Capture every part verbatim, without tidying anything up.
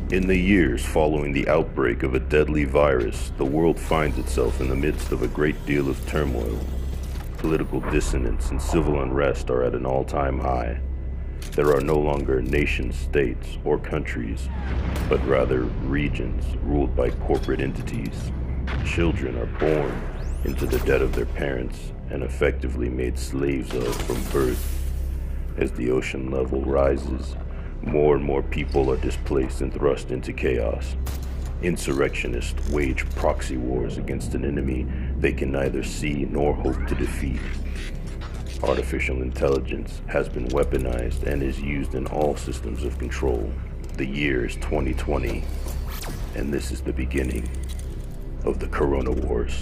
In the years following the outbreak of a deadly virus, the world finds itself in the midst of a great deal of turmoil. Political dissonance and civil unrest are at an all-time high. There are no longer nation-states or countries, but rather regions ruled by corporate entities. Children are born into the debt of their parents and effectively made slaves of from birth. As the ocean level rises, more and more people are displaced and thrust into chaos. Insurrectionists wage proxy wars against an enemy they can neither see nor hope to defeat. Artificial intelligence has been weaponized and is used in all systems of control. The year is twenty twenty, and this is the beginning of the Corona Wars.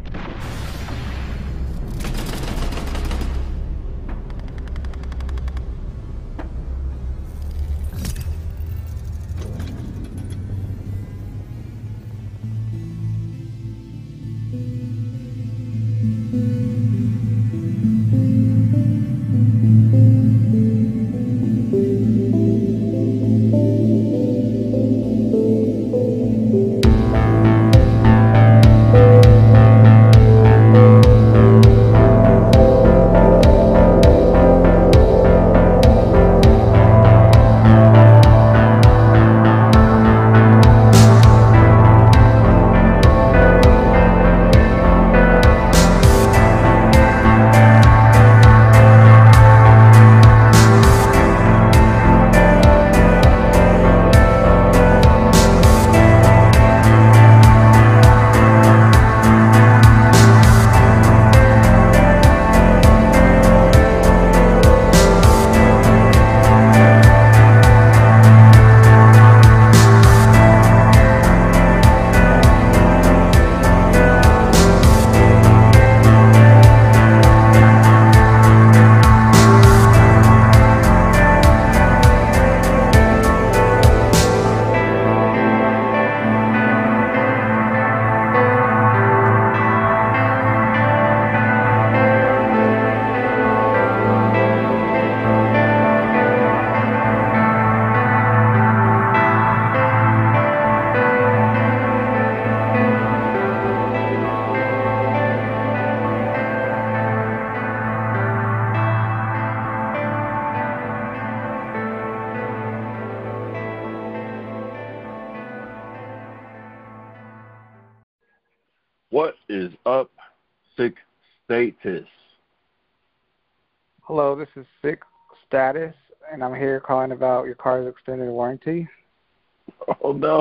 What is up, Sick Status? Hello, this is Sick Status, and I'm here calling about your car's extended warranty. Oh, no.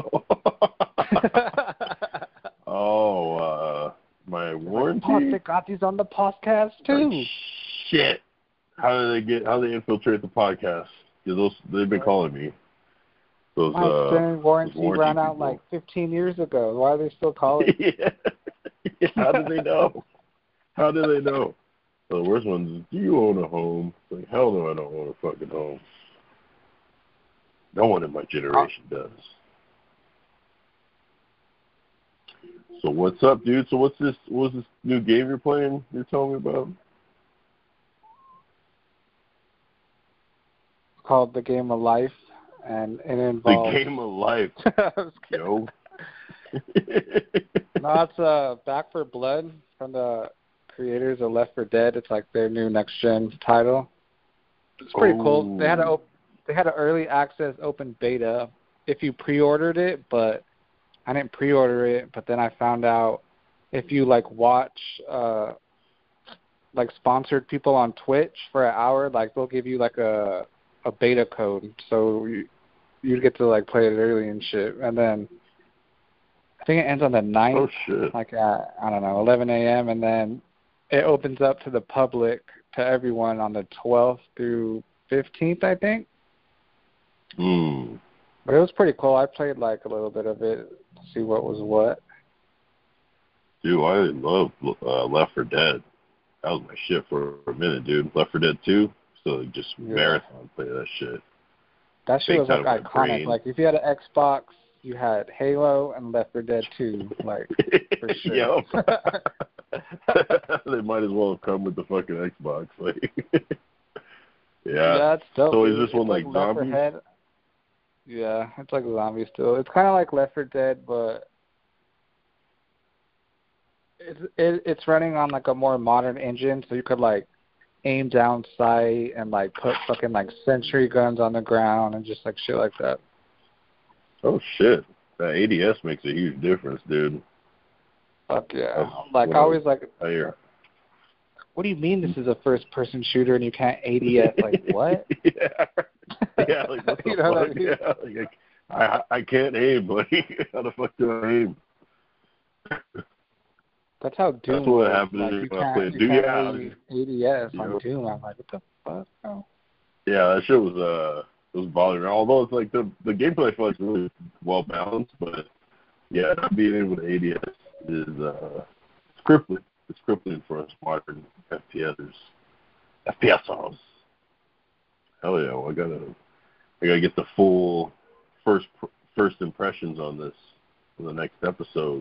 oh, uh, my warranty? Oh, they got these on the podcast, too. Oh, shit. How did they get, how did they infiltrate the podcast? Yeah, those, they've been calling me. Those, my uh, extended warranty, warranty ran out people. like fifteen years ago. Why are they still calling? yeah. How did they know? How did they know? So the worst one is, do you own a home? It's like, hell no, I don't own a fucking home. No one in my generation does. So what's up, dude? So what's this? What's this new game you're playing? You're telling me about? It's called The Game of Life, and it involves... The Game of Life. Yo. No, it's uh, Back for Blood from the creators of Left four Dead. It's like their new next-gen title. It's pretty oh. cool. They had a they had an early access open beta if you pre-ordered it, but I didn't pre-order it. But then I found out if you like watch uh, like sponsored people on Twitch for an hour, like they'll give you like a a beta code, so you you get to like play it early and shit. And then I think it ends on the ninth, oh, shit. like at, I don't know, eleven a.m., and then it opens up to the public, to everyone on the twelfth through fifteenth, I think. Mm. But it was pretty cool. I played like a little bit of it to see what was what. Dude, I love uh, Left four Dead. That was my shit for a minute, dude. Left four Dead two, so just yeah. marathon play that shit. That shit was like iconic. Like if you had an Xbox, you had Halo and Left four Dead two, like for sure. Yo. They might as well have come with the fucking Xbox, like. yeah. Yeah, it's dope. So is this it's one like, like zombies? Yeah, it's like zombies still. It's kind of like Left four Dead, but it's it, it's running on like a more modern engine, so you could like aim down sight and like put fucking like sentry guns on the ground and just like shit like that. Oh shit, that A D S makes a huge difference, dude. Fuck yeah! That's Like I always like. I hear. What do you mean this is a first-person shooter and you can't A D S? Like what? yeah, yeah. Like what the you know fuck? what I mean? Yeah, like, I I can't aim, buddy. How the fuck do I aim? That's how Doom. That's what was. happened like, when you I can't, played you Doom. can't Yeah, really A D S yep. on Doom. I'm like, what the fuck? Oh. Yeah, that shit was uh, it was bothering. Although it's like the the gameplay I feel like is really well balanced, but yeah, not being able to A D S is uh, it's crippling. It's crippling for us modern F P Sers. F P Sers. Hell yeah! Well, I gotta I gotta get the full first first impressions on this for the next episode.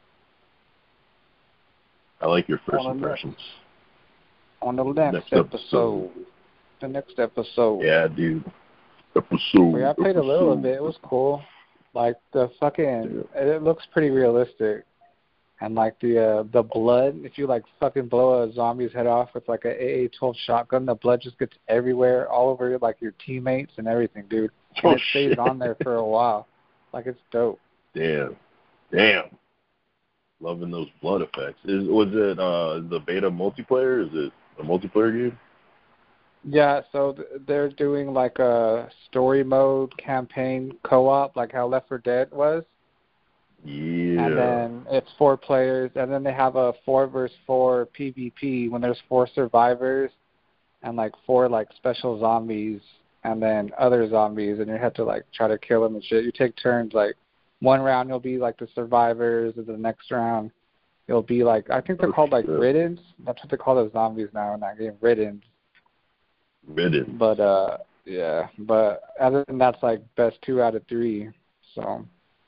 I like your first on impressions. The, on the next, next episode. episode. The next episode. Yeah, dude. Episode. Yeah, I played episode. a little bit. It was cool. Like the fucking, yeah. It looks pretty realistic. And like the uh, the blood, if you like fucking blow a zombie's head off with like a A A twelve shotgun, the blood just gets everywhere, all over like your teammates and everything, dude. And oh, it stays shit. on there for a while. Like it's dope. Damn. Damn. Loving those blood effects. Is was it uh, the beta multiplayer? Is it a multiplayer game? Yeah, so th- they're doing like a story mode campaign co-op, like how Left four Dead was. Yeah. And then it's four players, and then they have a four versus four PvP when there's four survivors and like four like special zombies and then other zombies, and you have to like try to kill them and shit. You take turns. Like one round you'll be like the survivors, and the next round you'll be like I think they're oh, called like shit. Riddens. That's what they call the zombies now in that game, Riddens. Riddens. But uh, yeah. But other than that's like best two out of three. So.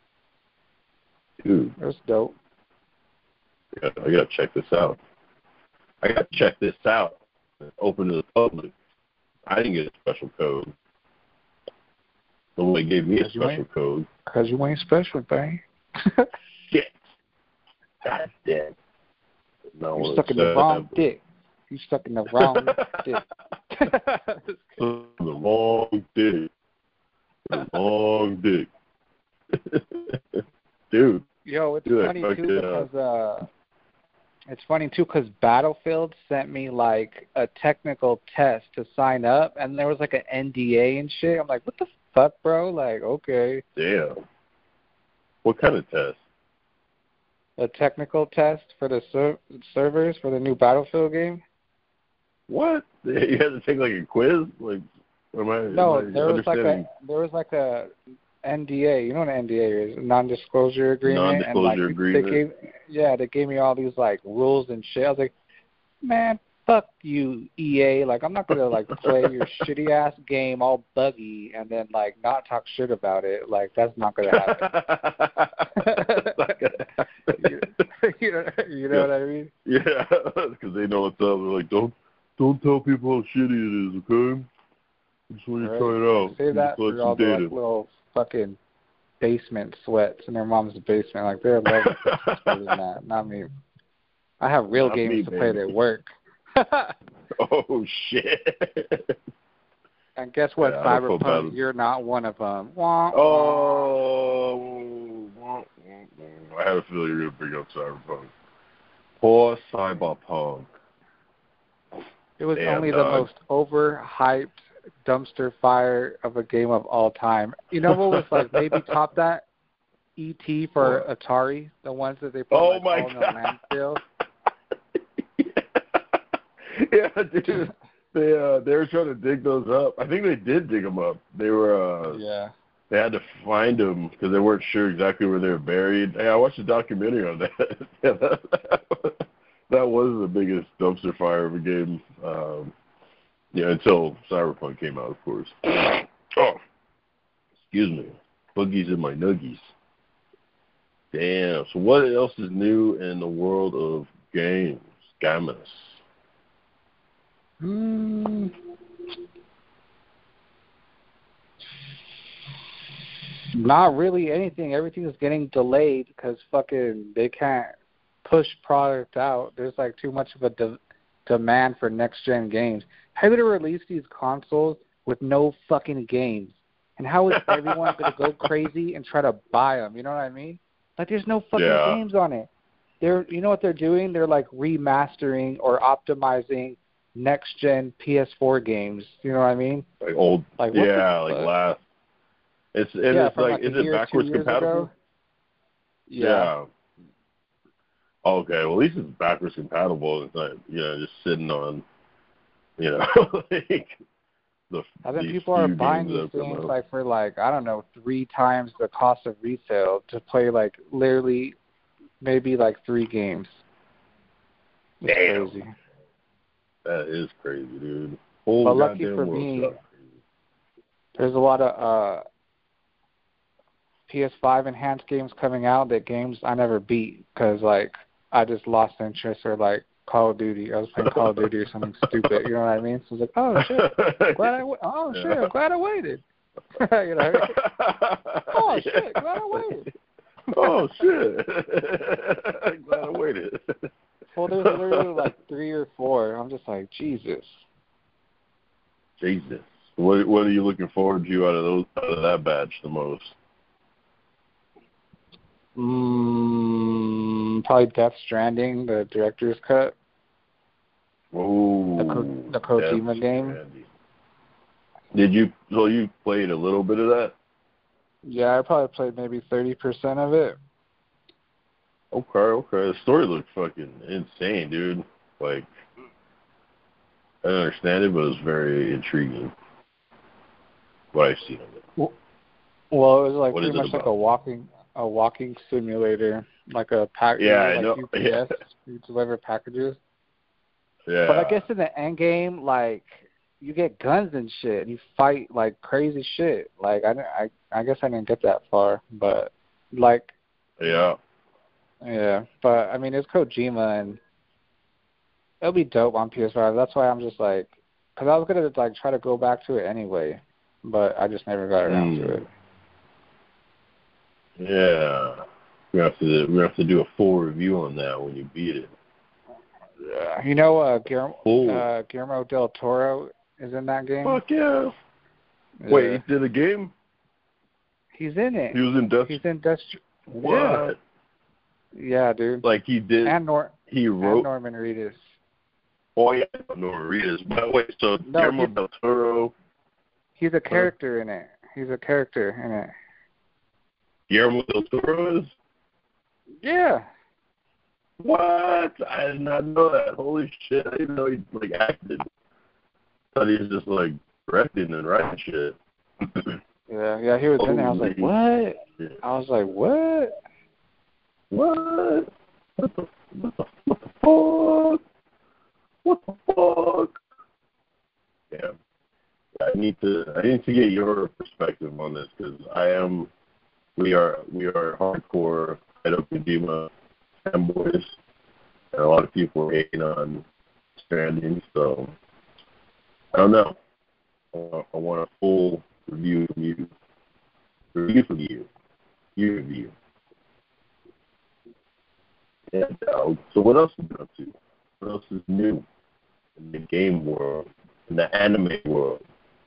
Dude. It was dope. I gotta, I gotta check this out. I gotta check this out. Open to the public. I didn't get a special code. Nobody gave me a special code. Because you ain't special, bang. Shit. God damn. No, You're stuck in the wrong dick. You stuck in the wrong dick. the wrong dick. The wrong dick. Dude. Yo, it's Dude, funny fuck too yeah. because uh, it's funny too because Battlefield sent me like a technical test to sign up, and there was like an N D A and shit. I'm like, what the fuck, bro? Like, okay. Damn. What kind of test? A technical test for the ser- servers for the new Battlefield game. What? You had to take like a quiz? Like, am I? No, am I there was like understanding? a there was like a N D A. You know what an N D A is? A non-disclosure agreement. Non-disclosure and, like, agreement. They gave, yeah, they gave me all these like rules and shit. I was like, man, fuck you, E A. Like, I'm not gonna like play your shitty ass game all buggy and then like not talk shit about it. Like, that's not gonna happen. Not gonna happen. you know, you know yeah. what I mean? Yeah, because they know what's up. They're like, don't, don't tell people how shitty it is, okay? I just want you to Right. try it out. Say that collect for all some the data. like, little fucking basement sweats in their mom's basement. Like, they're loving than that. Not me. I have real Not games me, to play baby. that work. Oh, shit. And guess what, Yeah, I don't feel Cyberpunk? bad. You're not one of them. Wah, wah. Oh, I had a feeling you were going to bring up Cyberpunk. Poor Cyberpunk. It was Damn, only dog. the most overhyped dumpster fire of a game of all time. You know what was like maybe top that? E T for What? Atari, the ones that they put Oh, like, my all in the God. landfill. Yeah, dude. They uh, they were trying to dig those up. I think they did dig them up. They were uh, Yeah. they had to find them because they weren't sure exactly where they were buried. Hey, I watched a documentary on that. Yeah, that, that was the biggest dumpster fire of a game. Um, yeah, until Cyberpunk came out, of course. Oh, excuse me. Boogies in my nuggies. Damn. So what else is new in the world of games? Games. Hmm. Not really anything. Everything is getting delayed because fucking they can't push product out. There's like too much of a de- demand for next gen games. How are they gonna release these consoles with no fucking games? And how is everyone gonna go crazy and try to buy them? You know what I mean? Like there's no fucking Yeah. games on it. They're, you know what they're doing? They're like remastering or optimizing next gen P S four games. You know what I mean? Like old, Like what yeah, the like fuck? last. It's and Yeah, it's from like, like a is it year, two backwards years compatible? ago. Yeah. Okay, well at least it's backwards compatible. It's not, you know, just sitting on, you know, like the. I think these people are few buying games these that come things out. like for like I don't know three times the cost of resale to play like literally maybe like three games. It's Damn. crazy. That is crazy, dude. Whole But lucky goddamn for world me, sucks. there's a lot of uh, P S five enhanced games coming out that games I never beat because like I just lost interest or like Call of Duty. I was playing Call of Duty or something stupid. You know what I mean? So it's like, oh shit, glad I w- oh shit, I'm glad I waited. you know? Oh Yeah. shit, glad I waited. Oh shit! Glad I waited. Well, there's literally like three or four. I'm just like, Jesus. Jesus, what what are you looking forward to out of those out of that batch the most? Mm, probably Death Stranding, the director's cut. Oh, The, Ko- the Kojima game. Did you? So you played a little bit of that? Yeah, I probably played maybe thirty percent of it. Okay, okay. The story looked fucking insane, dude. Like, I don't understand it, but it was very intriguing. What I've seen of it. Well, well it was like What pretty is it much like about? a walking a walking simulator, like a pack. Yeah, I like know. U P S, you deliver packages. Yeah. But I guess in the end game, like you get guns and shit, and you fight like crazy shit. Like I, I, I guess I didn't get that far, but like Yeah. yeah. But I mean, it's Kojima, and it'll be dope on P S five. That's why I'm just like, because I was gonna like try to go back to it anyway, but I just never got around Mm. to it. Yeah. We have to we have to do a full review on that when you beat it. Uh, you know, uh, Guillermo, Full. uh, Guillermo del Toro is in that game. Fuck yeah. Yeah. Wait, he did a game? He's in it. He was in Death. He's in Death. What? Yeah, dude. Like he did. And Nor he and wrote. Norman Reedus. Oh yeah, Norman. But wait, so No, Guillermo he- del Toro. He's a character in it. He's a character in it. Guillermo del Toro is. Yeah. What? I did not know that. Holy shit! I didn't know he like acted. I thought he was just like directing and writing shit. Yeah, yeah, he was in there. I was like, Holy what? shit. I was like, what? What? What the, what the, what the fuck? What the fuck? Yeah. I need to, I need to get your perspective on this because I am, we are, we are hardcore Hideo Kojima fanboys, and a lot of people are hating on Stranding, so I don't know. I want, I want a full review from you. Review from you. You review. And, uh, so what else have you been up to? What else is new in the game world, in the anime world?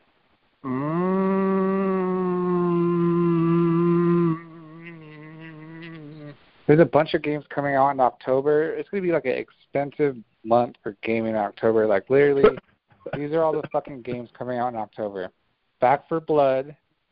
Mm. There's a bunch of games coming out in October. It's going to be like an expensive month for gaming in October. Like, literally, these are all the fucking games coming out in October. Back for Blood,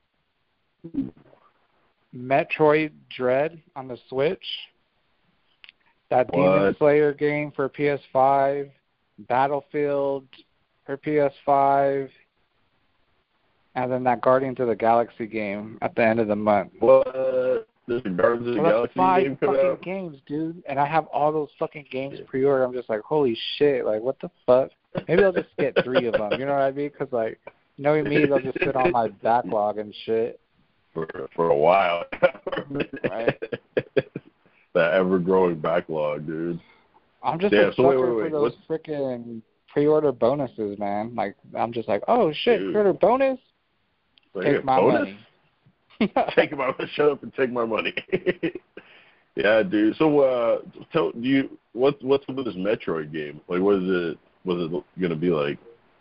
Metroid Dread on the Switch, that Demon What? Slayer game for P S five, Battlefield for P S five, and then that Guardians of the Galaxy game at the end of the month. What? There's a Guardians of the Well, that's Galaxy five game coming fucking out? games, dude. And I have all those fucking games Yeah. pre-ordered. I'm just like, holy shit, like, what the fuck? Maybe I'll just get three of them, you know what I mean? Because, like, knowing me, they'll just sit on my backlog and shit. For, for a while. Right. That ever-growing backlog, dude. I'm just Yeah, a so wait, sucker wait, wait. for those freaking pre-order bonuses, man. Like, I'm just like, oh, shit, Dude. pre-order bonus? So you Take get my bonus? money. take my shut up and take my money. Yeah, dude. So, uh, tell do you what what's with this Metroid game? Like, what is it? What's it gonna be like?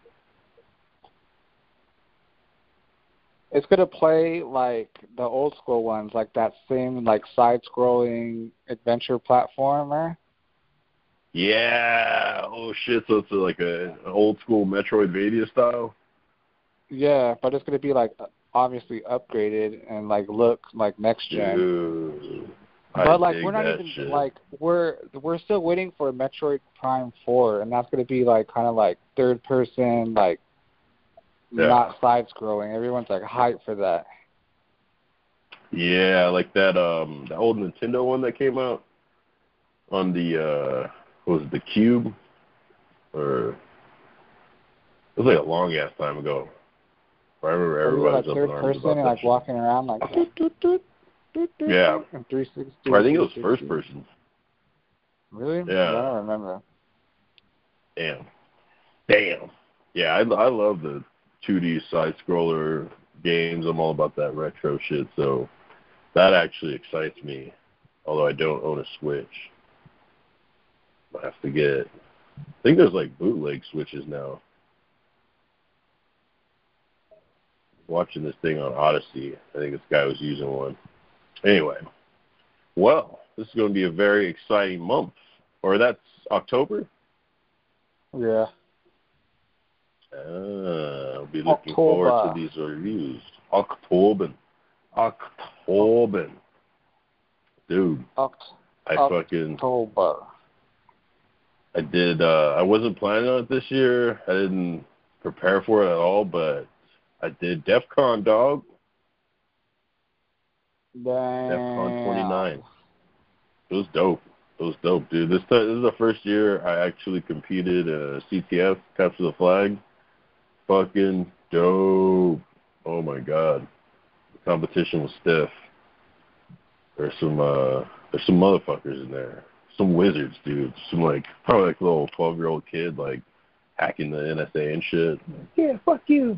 It's gonna play like the old school ones, like that same like side-scrolling adventure platformer. Yeah. Oh shit. So it's like a an old school Metroidvania style. Yeah, but it's gonna be like obviously upgraded and like look like next gen. Dude, I but like dig we're not that even shit. like we're we're still waiting for Metroid Prime four, and that's gonna be like kind of like third person, like Yeah. not side scrolling. Everyone's like hyped for that. Yeah, like that um the old Nintendo one that came out on the uh what was it, the Cube? Or it was like a long ass time ago. I remember Are you everybody like was up third in arms person about and that like shit. walking around like doot, doot, doot, doot, doot, Yeah. and three sixty? Or I think it was three first sixty. person. Really? Yeah. I don't remember. Damn. Damn. Yeah, I, I love the two D side-scroller games. I'm all about that retro shit, so that actually excites me, although I don't own a Switch. I have to get, I think there's like bootleg Switches now. Watching this thing on Odyssey. I think this guy was using one. Anyway, well, this is going to be a very exciting month. Or that's October? Yeah. Uh, I'll be looking October. forward to these reviews. October. October. Dude, Oct- I fucking, October. I did, uh, I wasn't planning on it this year. I didn't prepare for it at all, but I did DEF CON, dog. Damn. DEF CON twenty-nine. It was dope. It was dope, dude. This, time, this is the first year I actually competed in a C T F, Capture the Flag. Fucking dope. Oh, my God. The competition was stiff. There's some, uh, there's some motherfuckers in there. Some wizards, dude. Some, like, probably like a little twelve-year-old kid, like, hacking the N S A and shit. Yeah, fuck you.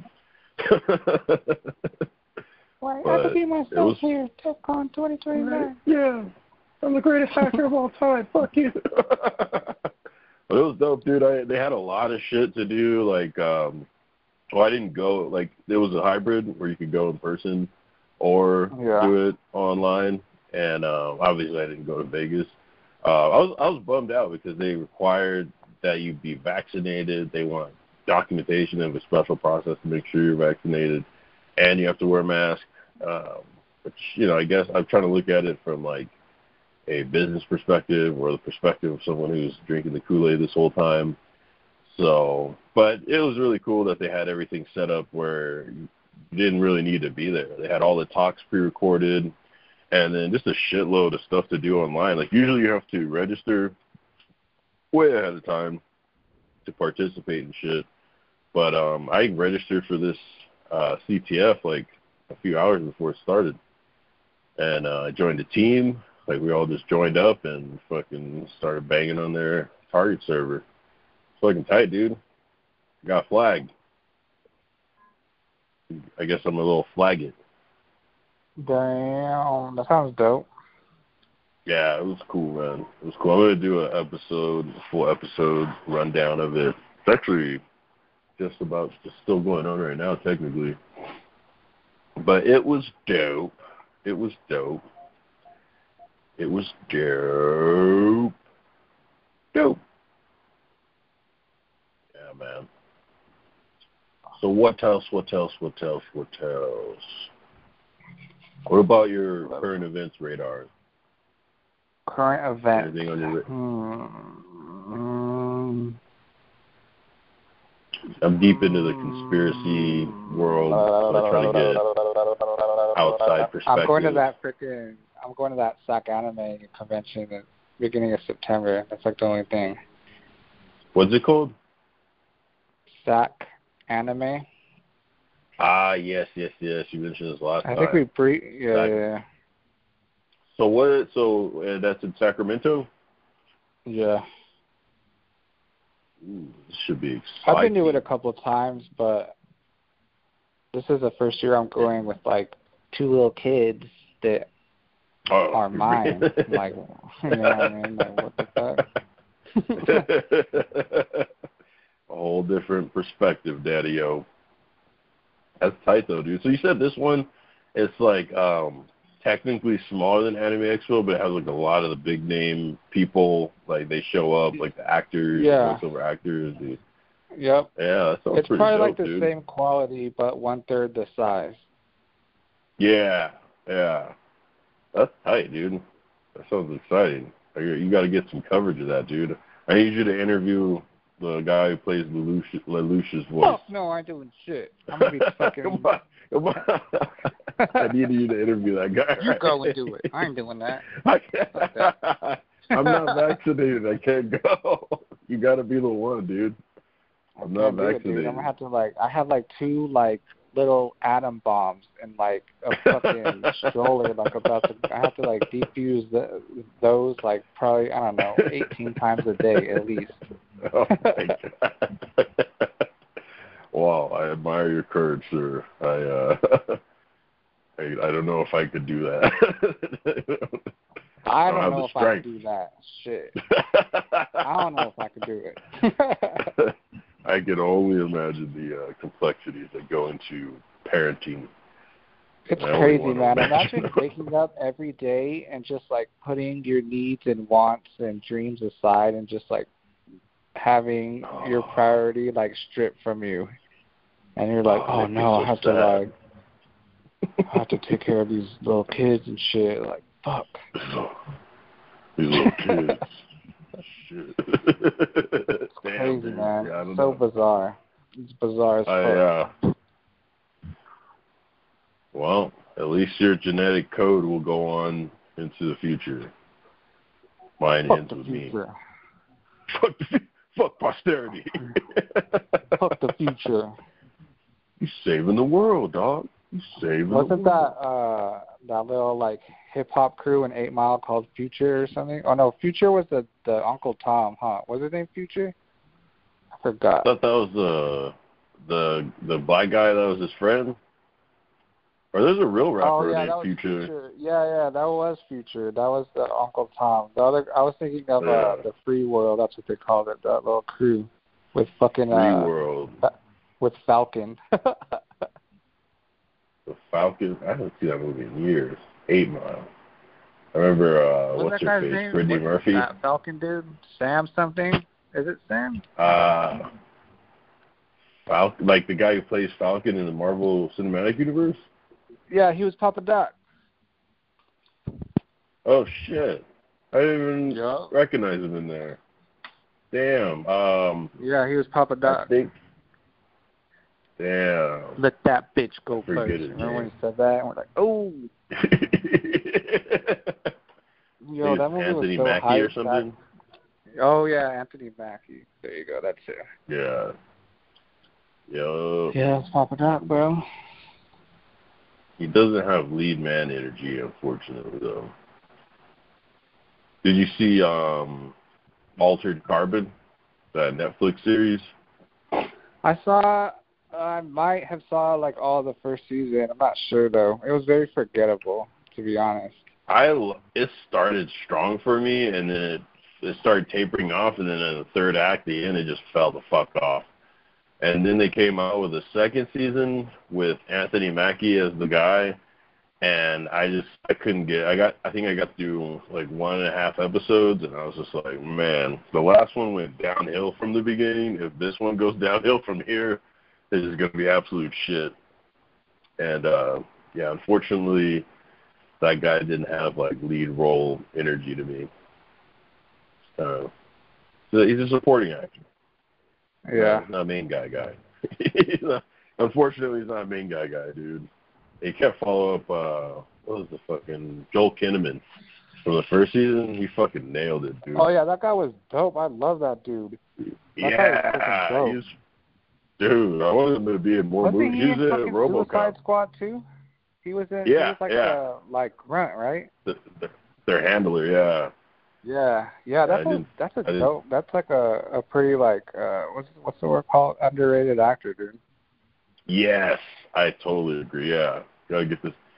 Why, But I could be myself was, here, DEF CON twenty twenty-nine. Yeah, I'm the greatest hacker of all time. Fuck you. But it was dope, dude. I, they had a lot of shit to do. Like, um, well, I didn't go. Like, it was a hybrid where you could go in person or Yeah. do it online. And uh, obviously, I didn't go to Vegas. Uh, I was I was bummed out because they required that you be vaccinated. They want documentation of a special process to make sure you're vaccinated, and you have to wear a mask. Um, which, you know, I guess I'm trying to look at it from like a business perspective or the perspective of someone who's drinking the Kool-Aid this whole time. So, but it was really cool that they had everything set up where you didn't really need to be there. They had all the talks pre-recorded, and then just a shitload of stuff to do online. Like, usually you have to register way ahead of time to participate in shit. But um, I registered for this uh, C T F like a few hours before it started. And uh, I joined a team. Like, we all just joined up and fucking started banging on their target server. It's fucking tight, dude. Got flagged. I guess I'm a little flagged. Damn, that sounds dope. Yeah, it was cool, man. It was cool. I'm going to do an episode, a full episode rundown of it. It's actually just about just still going on right now, technically. But it was dope. It was dope. It was dope. Dope. Yeah, man. So what else, what else, what else, what else? What about your current events radar? Current event. Anything on your Hmm. I'm deep into the conspiracy world, so I try to get outside perspective. I'm going to that freaking. I'm going to that S A C Anime convention at the beginning of September. That's like the only thing. What's it called? S A C Anime. Ah, yes, yes, yes. You mentioned this last I time. think we pre. Yeah, S A C. yeah, So what? So uh, that's in Sacramento. yeah. Ooh, this should be exciting. I've been to it a couple of times, but this is the first year I'm going with like two little kids that oh. are mine. Like, you know what I mean? Like, what the fuck? A whole different perspective, Daddy-O. That's tight, though, dude. So you said this one, it's like um, technically smaller than Anime Expo, but it has like a lot of the big name people. Like they show up, like the actors, Yeah. voiceover actors. Dude. Yep. Yeah, that sounds It's pretty probably dope, like the dude. same quality, but one third the size. Yeah, yeah. That's tight, dude. That sounds exciting. You got to get some coverage of that, dude. I need you to interview the guy who plays Lelouch, Lelouch's voice. Fuck no, I ain't doing shit. I'm gonna be fucking. Come on, come on. I need you to interview that guy. You go and do it. I ain't doing that. I can't. I'm not vaccinated. I can't go. You got to be the one, dude. I'm not do it, vaccinated. dude. I'm gonna have to like. I have like two like little atom bombs and like a fucking stroller like about to. I have to like defuse the, those like probably I don't know eighteen times a day at least. Oh my God. Wow, I admire your courage, sir. I uh, I, I don't know if I could do that. I don't, I don't know if strength. I could do that. Shit. I don't know if I could do it. I can only imagine the uh, complexities that go into parenting. It's I only crazy, wanna man. imagine. Imagine waking up every day and just like putting your needs and wants and dreams aside and just like having Oh. your priority like stripped from you. And you're like, Oh, oh it no, I makes have me to so like, I have to take care of these little kids and shit. Like, fuck. These little kids. Shit. It's Damn, crazy, dude. man. Yeah, I don't so know. bizarre. It's bizarre as I, fuck. uh, well, at least your genetic code will go on into the future. Mine Fuck ends the with future. me. Fuck, the, fuck posterity. Fuck the future. You saving the world, dog. You saving Wasn't the that world. uh that little like hip hop crew in Eight Mile called Future or something? Oh no, Future was the the Uncle Tom, huh? Was his name Future? I I forgot. thought that was the the the black guy that was his friend. Or there's a real rapper Oh yeah, named that was Future. Future. Yeah, yeah, that was Future. That was the Uncle Tom. The other, I was thinking of uh, Yeah. the Free World. That's what they called it. That little crew with fucking Free uh, World. with Falcon. The Falcon. I haven't seen that movie in years. Eight Mile. I remember uh, What's what's that her guy's face, name? Brittany What's Murphy. That Falcon dude, Sam something. Is it Sam? Uh, Falcon, like the guy who plays Falcon in the Marvel Cinematic Universe. Yeah, he was Papa Doc. Oh shit! I didn't even Yeah. recognize him in there. Damn. Um, Yeah, he was Papa I Doc. think. Damn. Let that bitch go I forget first. his Remember when name. he said that? And we're like, oh, yo, He's that movie Anthony was so Mackie hype. or something. That- oh yeah, Anthony Mackie. There you go. That's it. Yeah. Yo. Yeah, it's Papa Doc, bro. He doesn't have lead man energy, unfortunately, though. Did you see um, Altered Carbon, that Netflix series? I saw. I might have saw like all the first season. I'm not sure though. It was very forgettable, to be honest. I l- it started strong for me, and then it, it started tapering off, and then in the third act, the end, it just fell the fuck off. And then they came out with a second season with Anthony Mackie as the guy, and I just I couldn't get. I got I think I got through like one and a half episodes, and I was just like, man, the last one went downhill from the beginning. If this one goes downhill from here, this is gonna be absolute shit. And uh, yeah, unfortunately, that guy didn't have like lead role energy to me. Uh, so he's a supporting actor. Yeah. He's not a main guy guy. He's not, unfortunately, he's not a main guy guy, dude. He kept follow up, uh, what was the fucking, Joel Kinnaman from the first season. He fucking nailed it, dude. Oh yeah, that guy was dope. I love that dude. That guy was yeah, freaking dope. he's, dude, I wanted him to be in more Wasn't movies. he He's in in fucking RoboCop. Suicide Squad too? He was in. He Yeah, was like yeah. the like grunt, right? The, the, their handler, yeah. Yeah, yeah. That's I a didn't- that's a I didn't- dope. That's like a a pretty like uh what's what's the word called? Underrated actor, dude. Yes, I totally agree. Yeah, gotta get this.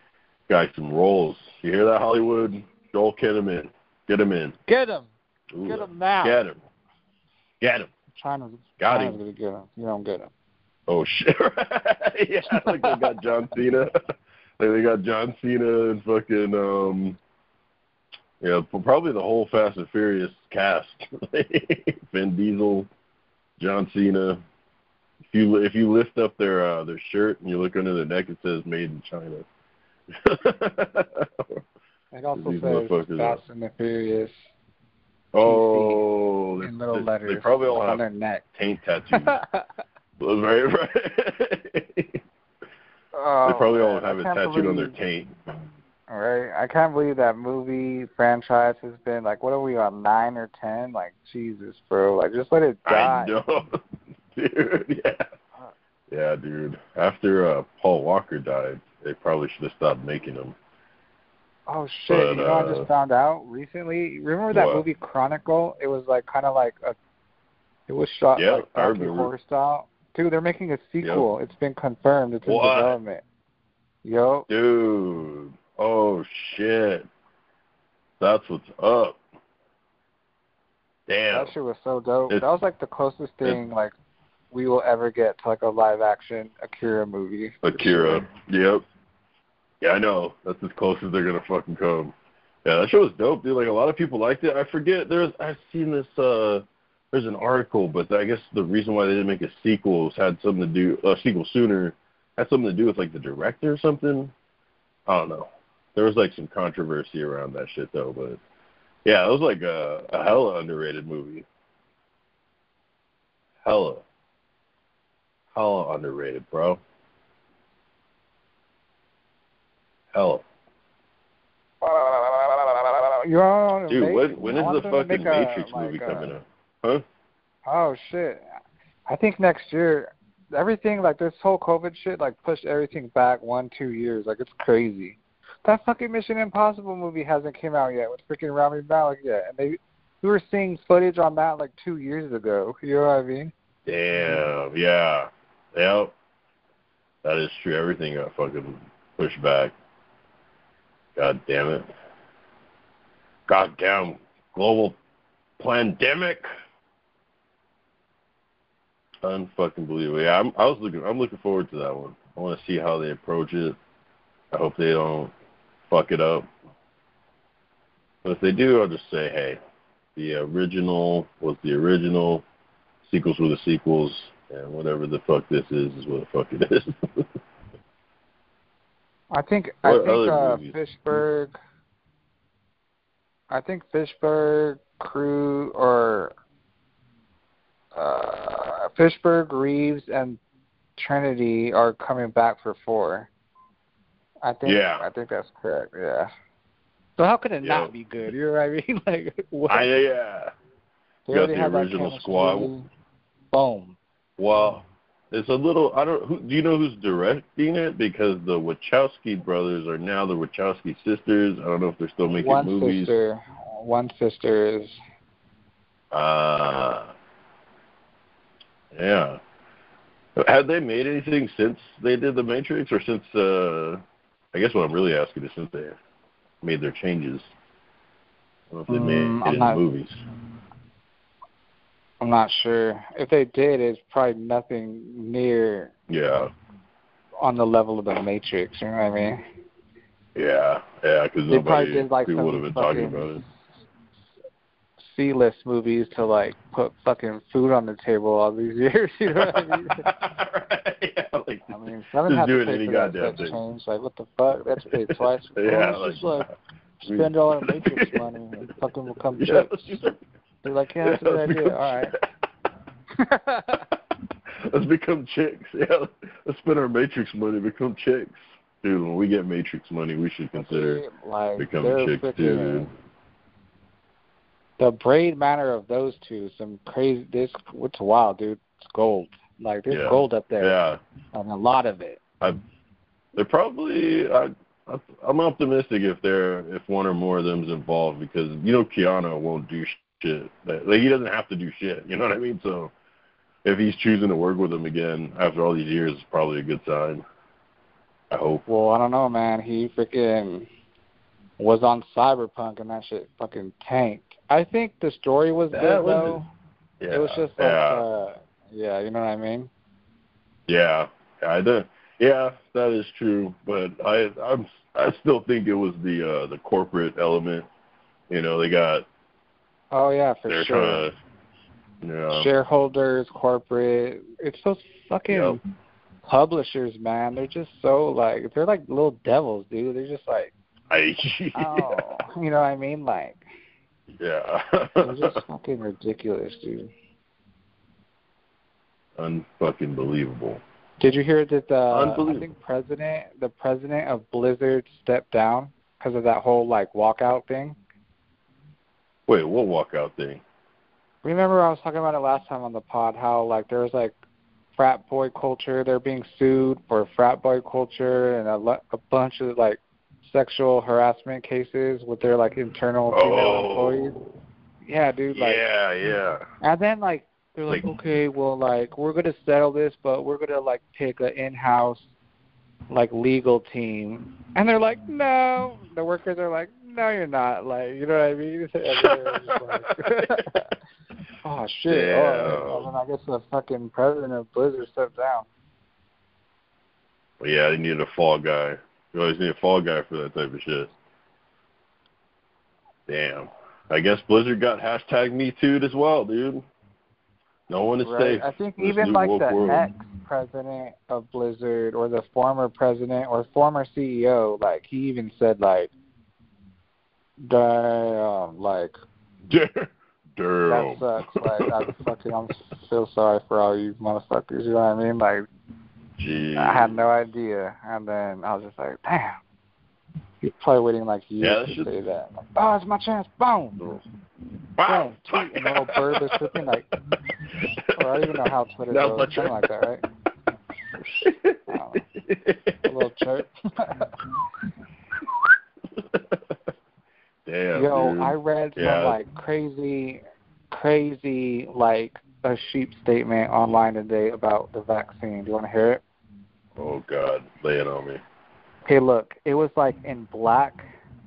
Got some roles. You hear that, Hollywood? Joel, get him in. Get him in. Get him. Ooh, Get him now. Get him. Get him. China's, Got China's him. gonna get him. You don't get him. Oh shit! Yeah, like they got John Cena. Like they got John Cena and fucking um, yeah, probably the whole Fast and Furious cast. Vin Diesel, John Cena. If you if you lift up their uh, their shirt and you look under their neck, it says "Made in China." It also These says motherfuckers Fast are- and the Furious Oh, in little they, letters they probably all on have their neck. taint tattoos. Right, right. Oh, They probably all man, have I it can't tattooed on their believe- taint. All right, I can't believe that movie franchise has been like, what are we on, nine or ten? Like, Jesus, bro, like just let it die. I know, dude. Yeah, yeah, dude. After uh, Paul Walker died, they probably should have stopped making them. Oh shit! But, you know, I uh, just found out recently. Remember that what? movie Chronicle? It was like kind of like a. It was shot Yeah, like I Rocky remember. Horror style. Dude, they're making a sequel. It's been confirmed. It's in What? development. Yo. Dude. Oh shit. That's what's up. Damn. That shit was so dope. It's- that was like the closest thing like we will ever get to like a live action Akira movie. for Akira. sure. Yep. Yeah, I know. That's as close as they're gonna fucking come. Yeah, that show was dope, dude. Like a lot of people liked it. I forget. There's I've seen this. Uh, there's an article, but I guess the reason why they didn't make a sequel was had something to do. A uh, sequel sooner had something to do with like the director or something. I don't know. There was like some controversy around that shit though, but yeah, it was like a, a hella underrated movie. Hella. Hella underrated, bro. Hella. Uh, you know, Dude, make, when when I is want the them to fucking make a, Matrix like, movie uh, coming out? Huh? Oh shit! I think next year, everything like this whole COVID shit like pushed everything back one, two years. Like it's crazy. That fucking Mission Impossible movie hasn't came out yet with freaking Rami Malek yet, and they we were seeing footage on that like two years ago. You know what I mean? Damn, yeah. Yep. That is true. Everything got fucking pushed back. God damn it. Goddamn global pandemic. Unfucking believable. Yeah, I'm I was looking I'm looking forward to that one. I want to see how they approach it. I hope they don't fuck it up. But if they do, I'll just say, hey, the original was the original, sequels were the sequels, and whatever the fuck this is is what the fuck it is. I think What I think other uh, movies? Fishburg. I think Fishburg, Crew, or uh, Fishburg, Reeves, and Trinity are coming back for four. I think. Yeah. I think that's correct. Yeah. So how could it Yeah. not be good? You know what I mean? Like, what? I, yeah. They You got already the have that original chemistry. squad. Boom. Well, it's a little. I don't. Who, do you know who's directing it? Because the Wachowski brothers are now the Wachowski sisters. I don't know if they're still making One movies. sister. One sister is. Uh, yeah. Have they made anything since they did The Matrix, or since? Uh, I guess what I'm really asking is since they made their changes. I don't know if they made Mm, it I'm in not- movies. I'm not sure. If they did, it's probably nothing near Yeah. on the level of the Matrix. You know what I mean? Yeah. Yeah. Because They probably nobody did like people would some have been talking about fucking it. C-list movies to like put fucking food on the table all these years. You know what I mean? Right, yeah, like, I mean, seven just have to doing pay any for that goddamn sex thing. change. Like, what the fuck? That's paid twice. Yeah, Well, let's just like, like spend all our Matrix money and fucking become yeah, chips. let's just, They're like, yeah, that's yeah, a good let's idea. become All right. Let's become chicks. Yeah, let's spend our Matrix money, become chicks. Dude, when we get Matrix money, we should consider like, becoming they're chicks freaking- too, dude. The braid matter of those two, some crazy. This, what's wild, dude? It's gold. Like there's Yeah. gold up there, Yeah, and a lot of it. I, they're probably. I, I, I'm optimistic if they're if one or more of them's involved because you know Keanu won't do shit. Like he doesn't have to do shit. You know what I mean? So if he's choosing to work with them again after all these years, it's probably a good sign. I hope. Well, I don't know, man. He freaking was on Cyberpunk and that shit fucking tanked. I think the story was That good, was though. Yeah. It was just like, yeah. uh, yeah, you know what I mean? Yeah. I do. Yeah, that is true. But I, I'm, I still think it was the uh, the corporate element. You know, they got. Oh, yeah, for they're sure. trying to. Yeah. Shareholders, corporate. It's those fucking Yep. publishers, man. They're just so, like, they're like little devils, dude. They're just like, I. oh, you know what I mean? Like, Yeah. they're just fucking ridiculous, dude. Unfucking believable. Did you hear that the I Unbelievable. think president the president of Blizzard stepped down because of that whole like walkout thing? Wait, what walkout thing? Remember I was talking about it last time on the pod how like there was like frat boy culture. They're being sued for frat boy culture and a, le- a bunch of like sexual harassment cases with their like internal female Oh. employees. Yeah, dude. Like, Yeah, yeah. and then like they're like, Like- okay, well, like we're gonna settle this, but we're gonna like pick an in-house like legal team, and they're like, no. The workers are like, no, you're not. Like, you know what I mean? And they're just like, oh shit! Damn. Oh, and then I guess the fucking president of Blizzard stepped down. Well, yeah, they need a fall guy. You always need a fall guy for that type of shit. Damn. I guess Blizzard got hashtag Me Too as well, dude. No one is Right. safe. I think in this even new like woke the world. ex-president of Blizzard or the former president or former C E O, like he even said like, damn, like Damn. that sucks. Like I fucking, I'm so sorry for all you motherfuckers. You know what I mean? Like Jeez. I had no idea, and then I was just like, damn. He's probably waiting like years Yeah, that to should- say that. Like, oh, it's my chance. Boom. Wow. Boom. Tweet, and the little bird is flipping like. Or I don't even know how Twitter That goes. much- Something like that, right? Oh. A little chirp. Damn, Yo, dude. I read some Yeah. like crazy, crazy like a sheep statement online today about the vaccine. Do you want to hear it? Oh, God. Lay it on me. Okay, look, it was like in black,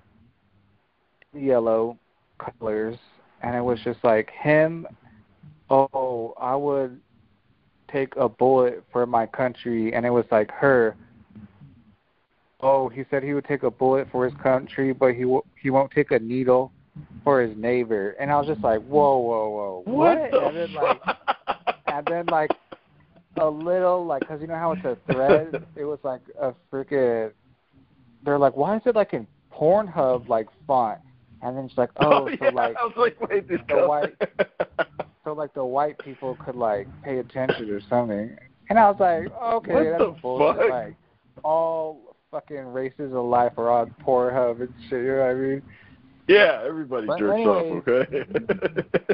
yellow colors, and it was just like him. Oh, I would take a bullet for my country, and it was like her. Oh, he said he would take a bullet for his country, but he w- he won't take a needle for his neighbor. And I was just like, whoa, whoa, whoa, what? What the and then like, and then like a little like, cause you know how it's a thread. It was like a freaking. They're like, why is it like in Pornhub like font? And then it's like, oh, oh so yeah. like, I was like, wait, this the guy. white- so like the white people could like pay attention or something. And I was like, okay, What that's the bullshit. fuck? Like all fucking races of life are on Pornhub and shit. You know what I mean? Yeah, everybody But jerks anyways- off, okay?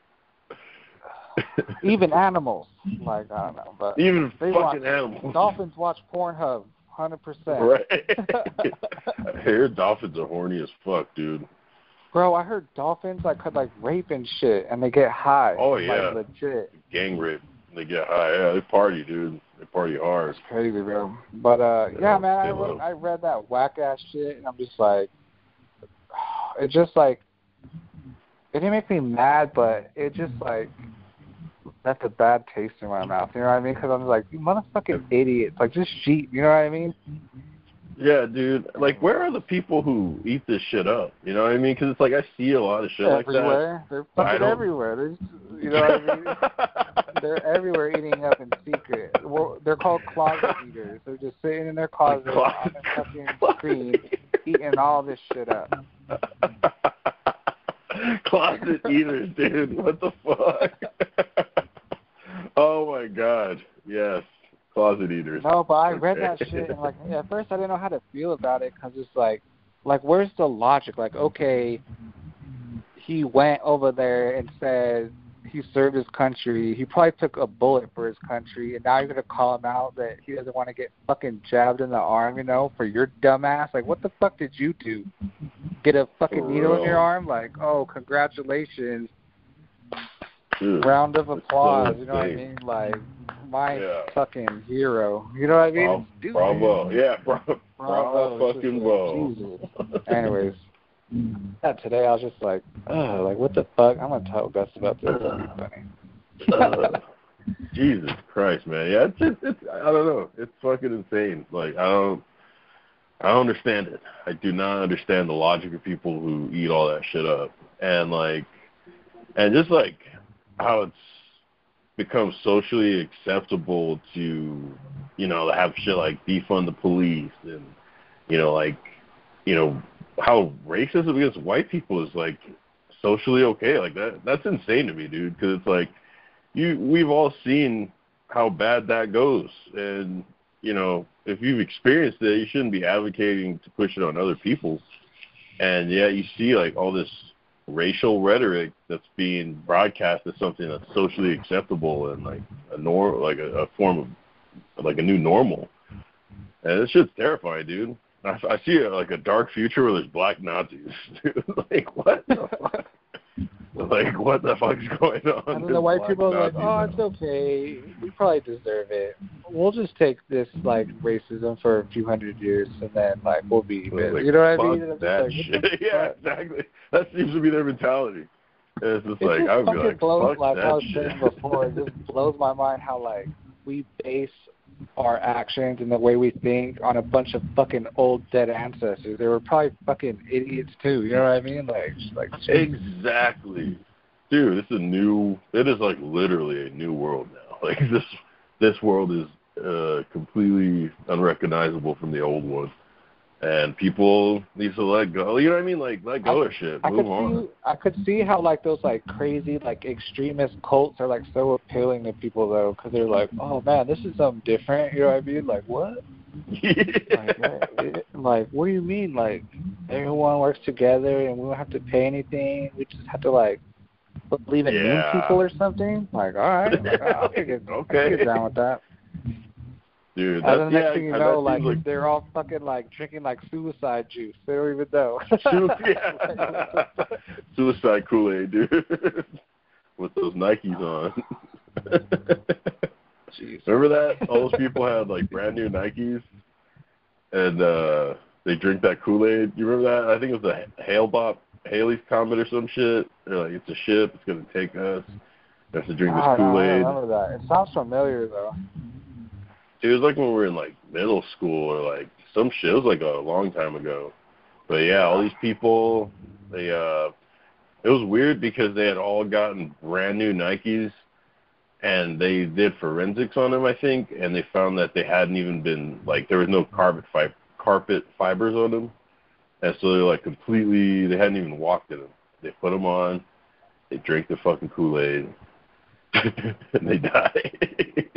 Even animals. Like I don't know, but Even they fucking watch, animals. dolphins watch Pornhub, hundred percent. Right. I hear dolphins are horny as fuck, dude. Bro, I heard dolphins like could like rape and shit, and they get high. Oh, yeah. Like legit. Gang rape. They get high. Yeah, they party, dude. They party hard. It's crazy, bro. But uh, yeah, Yeah, man, I they read, will. I read that whack ass shit, and I'm just like, it just like, it didn't make me mad, but it just like left a bad taste in my mouth. You know what I mean? Because I'm like, you motherfucking idiots, like just cheat. You know what I mean? Yeah, dude. Like, where are the people who eat this shit up? You know what I mean? Because it's like I see a lot of shit like that. Everywhere, they're I fucking don't- everywhere. They're, just, you know what I mean? They're everywhere eating up in secret. Well, they're called closet eaters. They're just sitting in their closet on the fucking screen, eating all this shit up. Closet eaters, dude. What the fuck? Oh my god. Yes. Closet eaters. No, but I read that shit and like at first I didn't know how to feel about it because it's like, like where's the logic? Like, okay, he went over there and said he served his country. He probably took a bullet for his country, and now you're gonna call him out that he doesn't want to get fucking jabbed in the arm, you know, for your dumbass. Like, what the fuck did you do? Get a fucking For needle in real. your arm? Like, oh, congratulations. Dude, Round of that's applause. so You know what I insane. mean? Like, my yeah. fucking hero. You know what I mean? Bravo, bravo. Yeah, bravo, Bravo, bravo fucking bravo. Jesus. Anyways, yeah, today I was just like, oh, like what the fuck? I'm gonna tell Gus about this. That'd be funny. uh, Jesus Christ, man. Yeah, it's, it's it's I don't know. It's fucking insane. Like I don't I don't understand it. I do not understand the logic of people who eat all that shit up. And like and just like how it's become socially acceptable to, you know, have shit like defund the police and, you know, like, you know, how racism against white people is like socially okay. Like that, that's insane to me, dude. Because it's like you, we've all seen how bad that goes, and you know, if you've experienced it, you shouldn't be advocating to push it on other people. And yeah, you see like all this racial rhetoric that's being broadcast as something that's socially acceptable and like a nor like a, a form of like a new normal. And this shit's terrifying, dude. I, I see a, like a dark future where there's black Nazis. Dude. Like what the fuck? Like what the fuck's going on? And then the white people are like, oh, it's okay. We probably deserve it. We'll just take this like racism for a few hundred years, and then like we'll be even. Like, you know what I mean? Fuck that like, shit. Yeah, exactly. That seems to be their mentality. And it's just it like just I would be fucking like, blows, fuck like that I was shit. saying before, it just blows my mind how like we base our actions and the way we think on a bunch of fucking old dead ancestors. They were probably fucking idiots too. You know what I mean? Like, just like exactly, dude. This is a new. It is like literally a new world now. Like this, this world is uh, completely unrecognizable from the old one, and people need to let go. You know what I mean? Like let go I, of shit. I Move could on. See, I could see how like those like crazy like extremist cults are like so appealing to people though, because they're like, oh man, this is something different. You know what I mean? Like what? Yeah. Like, what? Like what do you mean? Like everyone works together and we don't have to pay anything. We just have to like believe in Yeah. moon people or something. Like all right, like, I can get, Okay. I can get down with that. Dude, And that's, then the next yeah, thing you that know, seems like, like they're all fucking like drinking like suicide juice. They don't even know. yeah. Suicide Kool-Aid, dude. With those Nikes on. Jeez. Remember that? All those people had like brand new Nikes, and uh, they drink that Kool-Aid. You remember that? I think it was a Hale-Bop, Haley's Comet or some shit. They're like, it's a ship. It's gonna take us. We have to drink this Oh, no, I Kool-Aid. remember that. It sounds familiar though. It was like when we were in like middle school or like some shit. It was like a long time ago. But yeah, all these people, they uh, it was weird because they had all gotten brand new Nikes, and they did forensics on them, I think, and they found that they hadn't even been like there was no carpet fi- carpet fibers on them, and so they're like completely they hadn't even walked in them. They put them on, they drank the fucking Kool-Aid, and they died.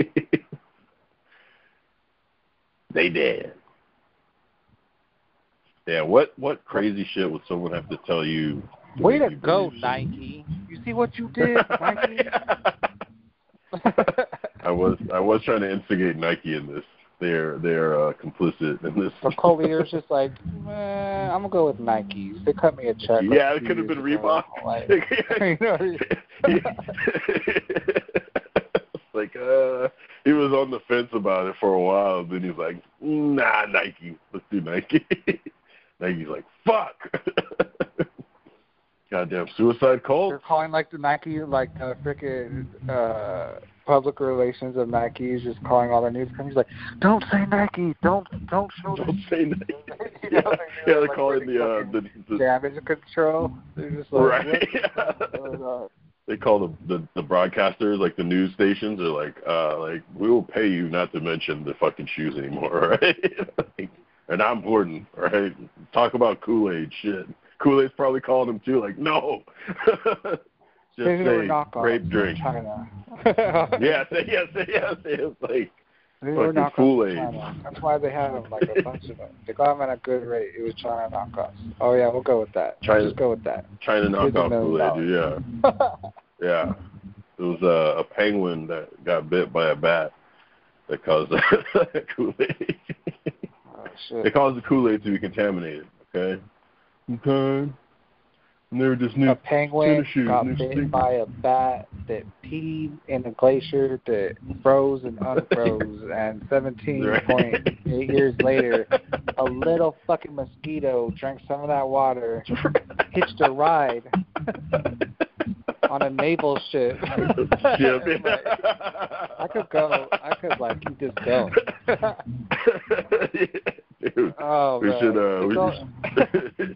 They did. Yeah, what what crazy shit would someone have to tell you? To Way make to you go, believe Nike. You see what you did, Nike? I was I was trying to instigate Nike in this. They're they're uh, complicit in this. But co-leader's just like, man, I'm gonna go with Nike. They cut me a check. Yeah, like it could have been ago. Reebok. Like, you know, like uh, he was on the fence about it for a while. Then he's like, nah, Nike. Let's do Nike. Nike's like, fuck. Goddamn suicide cult. they're calling like the Nike, like the freaking uh, public relations of Nike is just calling all their news companies like, don't say Nike, don't don't show Don't this. say Nike. You Yeah, know, like, yeah, they're like, calling really the, uh, fucking the, the damage control. They're just like, right. what? They call the, the the broadcasters, like the news stations, are like, uh, like we will pay you not to mention the fucking shoes anymore, right? Like, they're not important, right? Talk about Kool-Aid, shit. Kool-Aid's probably calling them too, like, no. Just Maybe they were say knockoffs grape from drink. China. yeah, say, yeah, say, yeah, say it's like They were fucking knockoffs Kool-Aid. from China. That's why they had them, like a bunch of them. They got them at a good rate. It was China knockoffs. Oh yeah, we'll go with that. China, Just go with that. China Here's a knockoff million Kool-Aid, dude, yeah. Yeah. It was uh, a penguin that got bit by a bat that caused the Kool-Aid. Oh, shit. It caused the Kool-Aid to be contaminated, okay? Okay. And they were just new A penguin tennis shoes, got new bit sneakers. by a bat, that peed in a glacier that froze and unfroze, and seventeen point eight years later, a little fucking mosquito drank some of that water, hitched a ride on a naval ship. Ship. Like, I could go. I could like keep this going. Dude, Oh, we man. should. Uh, we all... should...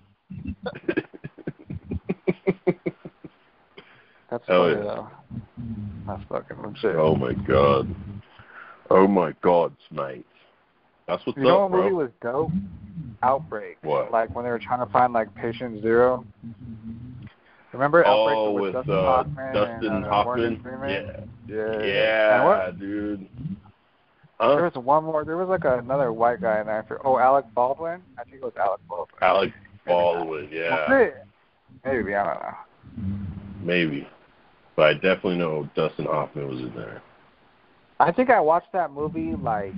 That's Hell funny yeah. though. That's fucking legit. Oh my god. Oh my god, mate. That's what's You know up, what movie bro. was dope? Outbreak. What? Like when they were trying to find like Patient Zero. Remember Outbreak Oh, with, with Dustin uh, Hoffman Dustin and uh, Hoffman. Morgan Freeman? Yeah. Yeah. Yeah, And what, dude. there Huh? was one more. There was like another white guy in there. For, oh, Alec Baldwin. I think it was Alec Baldwin. Alec Maybe Baldwin. not. Yeah. Was it? Maybe, I don't know. Maybe. But I definitely know Dustin Hoffman was in there. I think I watched that movie like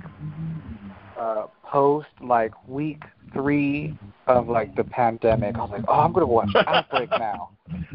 uh post like week three of like the pandemic. I was like, oh, I'm gonna watch Outbreak now.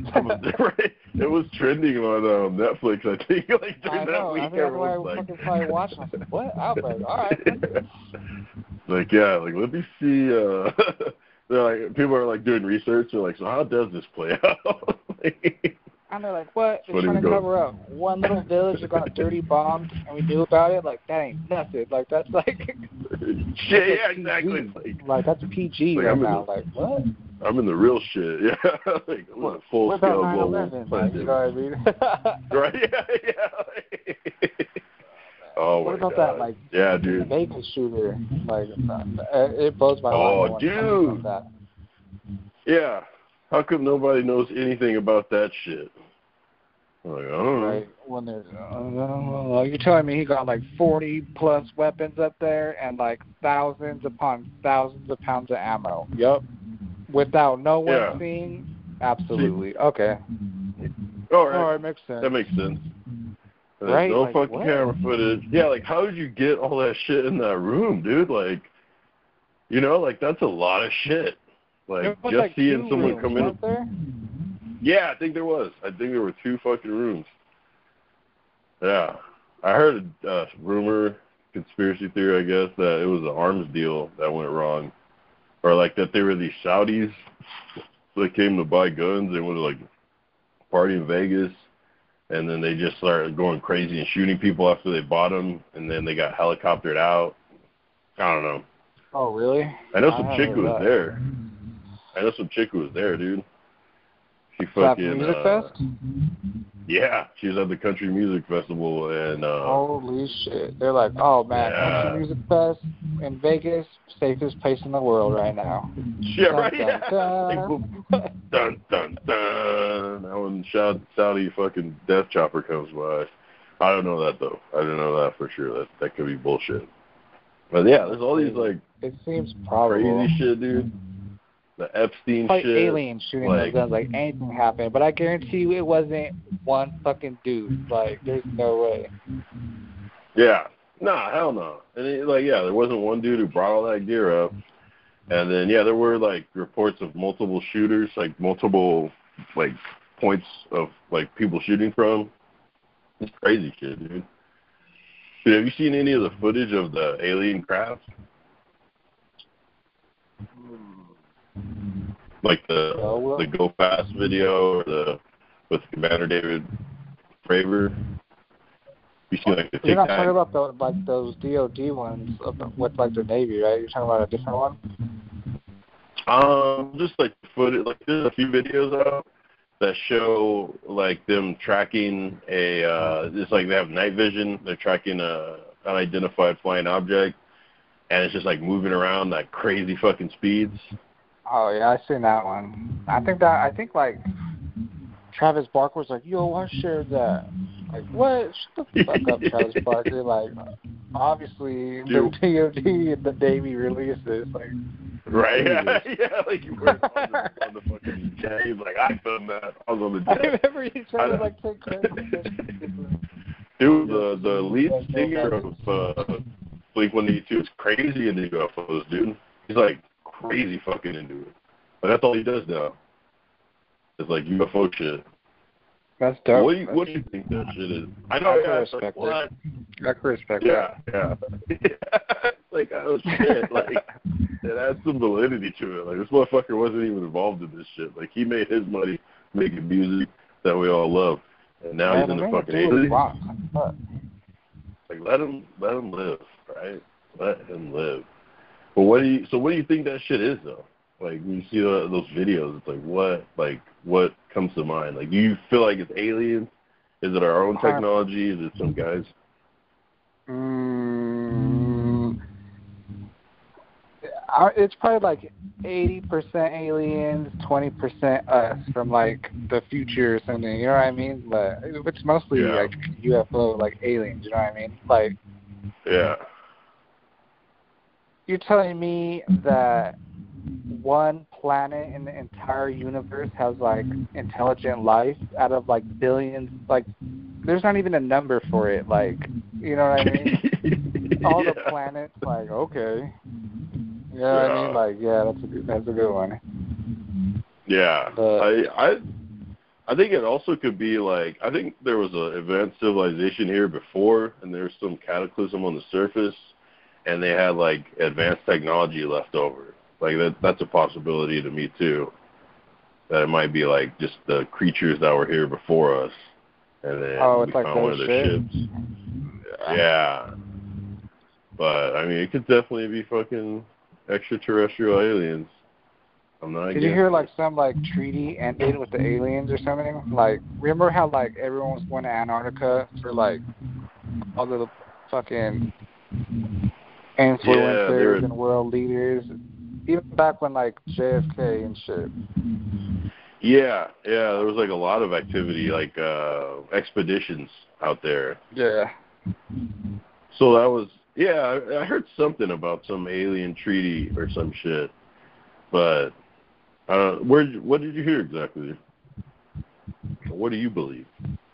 It was trending on um, Netflix, I think, like during I that know. week. I think that's why I everyone's like, fucking probably watched. I was like, what Outbreak? All right. like yeah, like let me see. Uh, they're like people are like doing research. They're like, so how does this play out? Like, And they're like, what? They're What do trying we to go? cover up one little village that got dirty bombed, and we knew about it. Like that ain't nothing. Like that's like. yeah, yeah, exactly. Like, Like that's P G Like, right I'm in now. the- Like what? I'm in the real shit. Yeah, like I'm in a full What scale about nine global eleven? Like, you know pandemic. what I mean? Right? Yeah, yeah. oh What my about god. that, like, yeah, the dude. Vegas shooter? Like, uh, it blows my Oh, mind. dude. That. Yeah. How come nobody knows anything about that shit? I'm like, I don't know. Right when there's, uh, you're telling me he got like forty plus weapons up there and like thousands upon thousands of pounds of ammo. Yup. Without no one Yeah. seeing. Absolutely. Okay. All right. All right, makes sense. That makes sense. There's Right, no like, fucking what? camera footage. Yeah, like how did you get all that shit in that room, dude? Like, you know, like that's a lot of shit. Like There was, just like, seeing two someone rooms, come in. weren't there? Yeah, I think there was. I think there were two fucking rooms. Yeah. I heard a uh, rumor, conspiracy theory, I guess, that it was an arms deal that went wrong. Or like that they were these Saudis that came to buy guns. They went to like party in Vegas. And then they just started going crazy and shooting people after they bought them. And then they got helicoptered out. I don't know. Oh, really? I know I some haven't chick who heard was that. there. I know some chick who was there, dude. She Was that fucking Music uh, Fest? yeah, she was at the country music festival and uh Holy shit. They're like, oh man, Yeah. Country Music Fest in Vegas, safest place in the world right now. yeah, Dun, right. dun, Yeah. dun. Like, dun dun dun. That when Saudi, Saudi fucking death chopper comes by. I don't know that though. I didn't know that for sure. That that could be bullshit. But yeah, there's all these like It seems probable. crazy shit, dude. The Epstein Like shit. aliens shooting like- those guns, like anything happened. But I guarantee you it wasn't one fucking dude. Like, there's no way. Yeah. Nah, hell no. And it, like, yeah, there wasn't one dude who brought all that gear up. And then, yeah, there were like reports of multiple shooters, like multiple like points of like people shooting from. It's crazy shit, dude. Dude, have you seen any of the footage of the alien craft? Like the Oh, well. the Go Fast video or the with Commander David Fravor? You see like the You're not TikTok? talking about the, like those D O D ones with like the Navy, right? You're talking about a different one? Um, just like footage, like there's a few videos out that show like them tracking a, uh, it's like they have night vision. They're tracking a unidentified flying object, and it's just like moving around like crazy fucking speeds. Oh yeah, I seen that one. I think that I think like Travis Barker was like, "Yo, I shared that." Like, what? Shut the fuck up, Travis Barker. Like, obviously the D O D and the Navy released this. Like, Right? Yeah, yeah. Like you were on the, on the fucking jet. He's like, I filmed that. I was on the jet. I remember he tried to like take credit. Dude, the the lead singer of uh, Blink one eighty-two is crazy into U F Os, dude. He's like crazy fucking into it. But that's all he does now. It's like U F O shit. That's dope. What do you What do you think that shit is? I know. I can Yeah, it's respect like, what? it. I can respect Yeah, yeah. Like, oh shit, like it adds some validity to it. Like, this motherfucker wasn't even involved in this shit. Like, he made his money making music that we all love, and now that. he's in the fucking aliens. Like, let him, let him live, right? Let him live. But what do you? So, what do you think that shit is, though? Like, when you see the, those videos, it's like, what, like, what comes to mind? Like, do you feel like it's aliens? Is it our own technology? Is it some guys? Mm, it's probably like eighty percent aliens, twenty percent us from like the future or something. You know what I mean? But it's mostly Yeah. like U F O, like aliens. You know what I mean? Like, Yeah. you're telling me that one planet in the entire universe has like intelligent life out of like billions? Like, there's not even a number for it. Like, you know what I mean? All yeah. the planets. Like, okay. You know what yeah. I mean? Like, yeah, that's a good, that's a good one. Yeah. But, I I I think it also could be like, I think there was an advanced civilization here before, and there was some cataclysm on the surface, and they had like advanced technology left over. Like, that that's a possibility to me too. That it might be like just the creatures that were here before us, and then oh, we it's like found one of their shit. ships. Yeah. But I mean, it could definitely be fucking extraterrestrial aliens. I'm not. Did you hear like some like treaty ended with the aliens or something? Like, remember how like everyone was going to Antarctica for like all the fucking influencers yeah, and world leaders, even back when like J F K and shit. Yeah, yeah, there was like a lot of activity, like uh expeditions out there. Yeah. So that was, yeah, I, I heard something about some alien treaty or some shit, but uh, where? What did you hear exactly? What do you believe?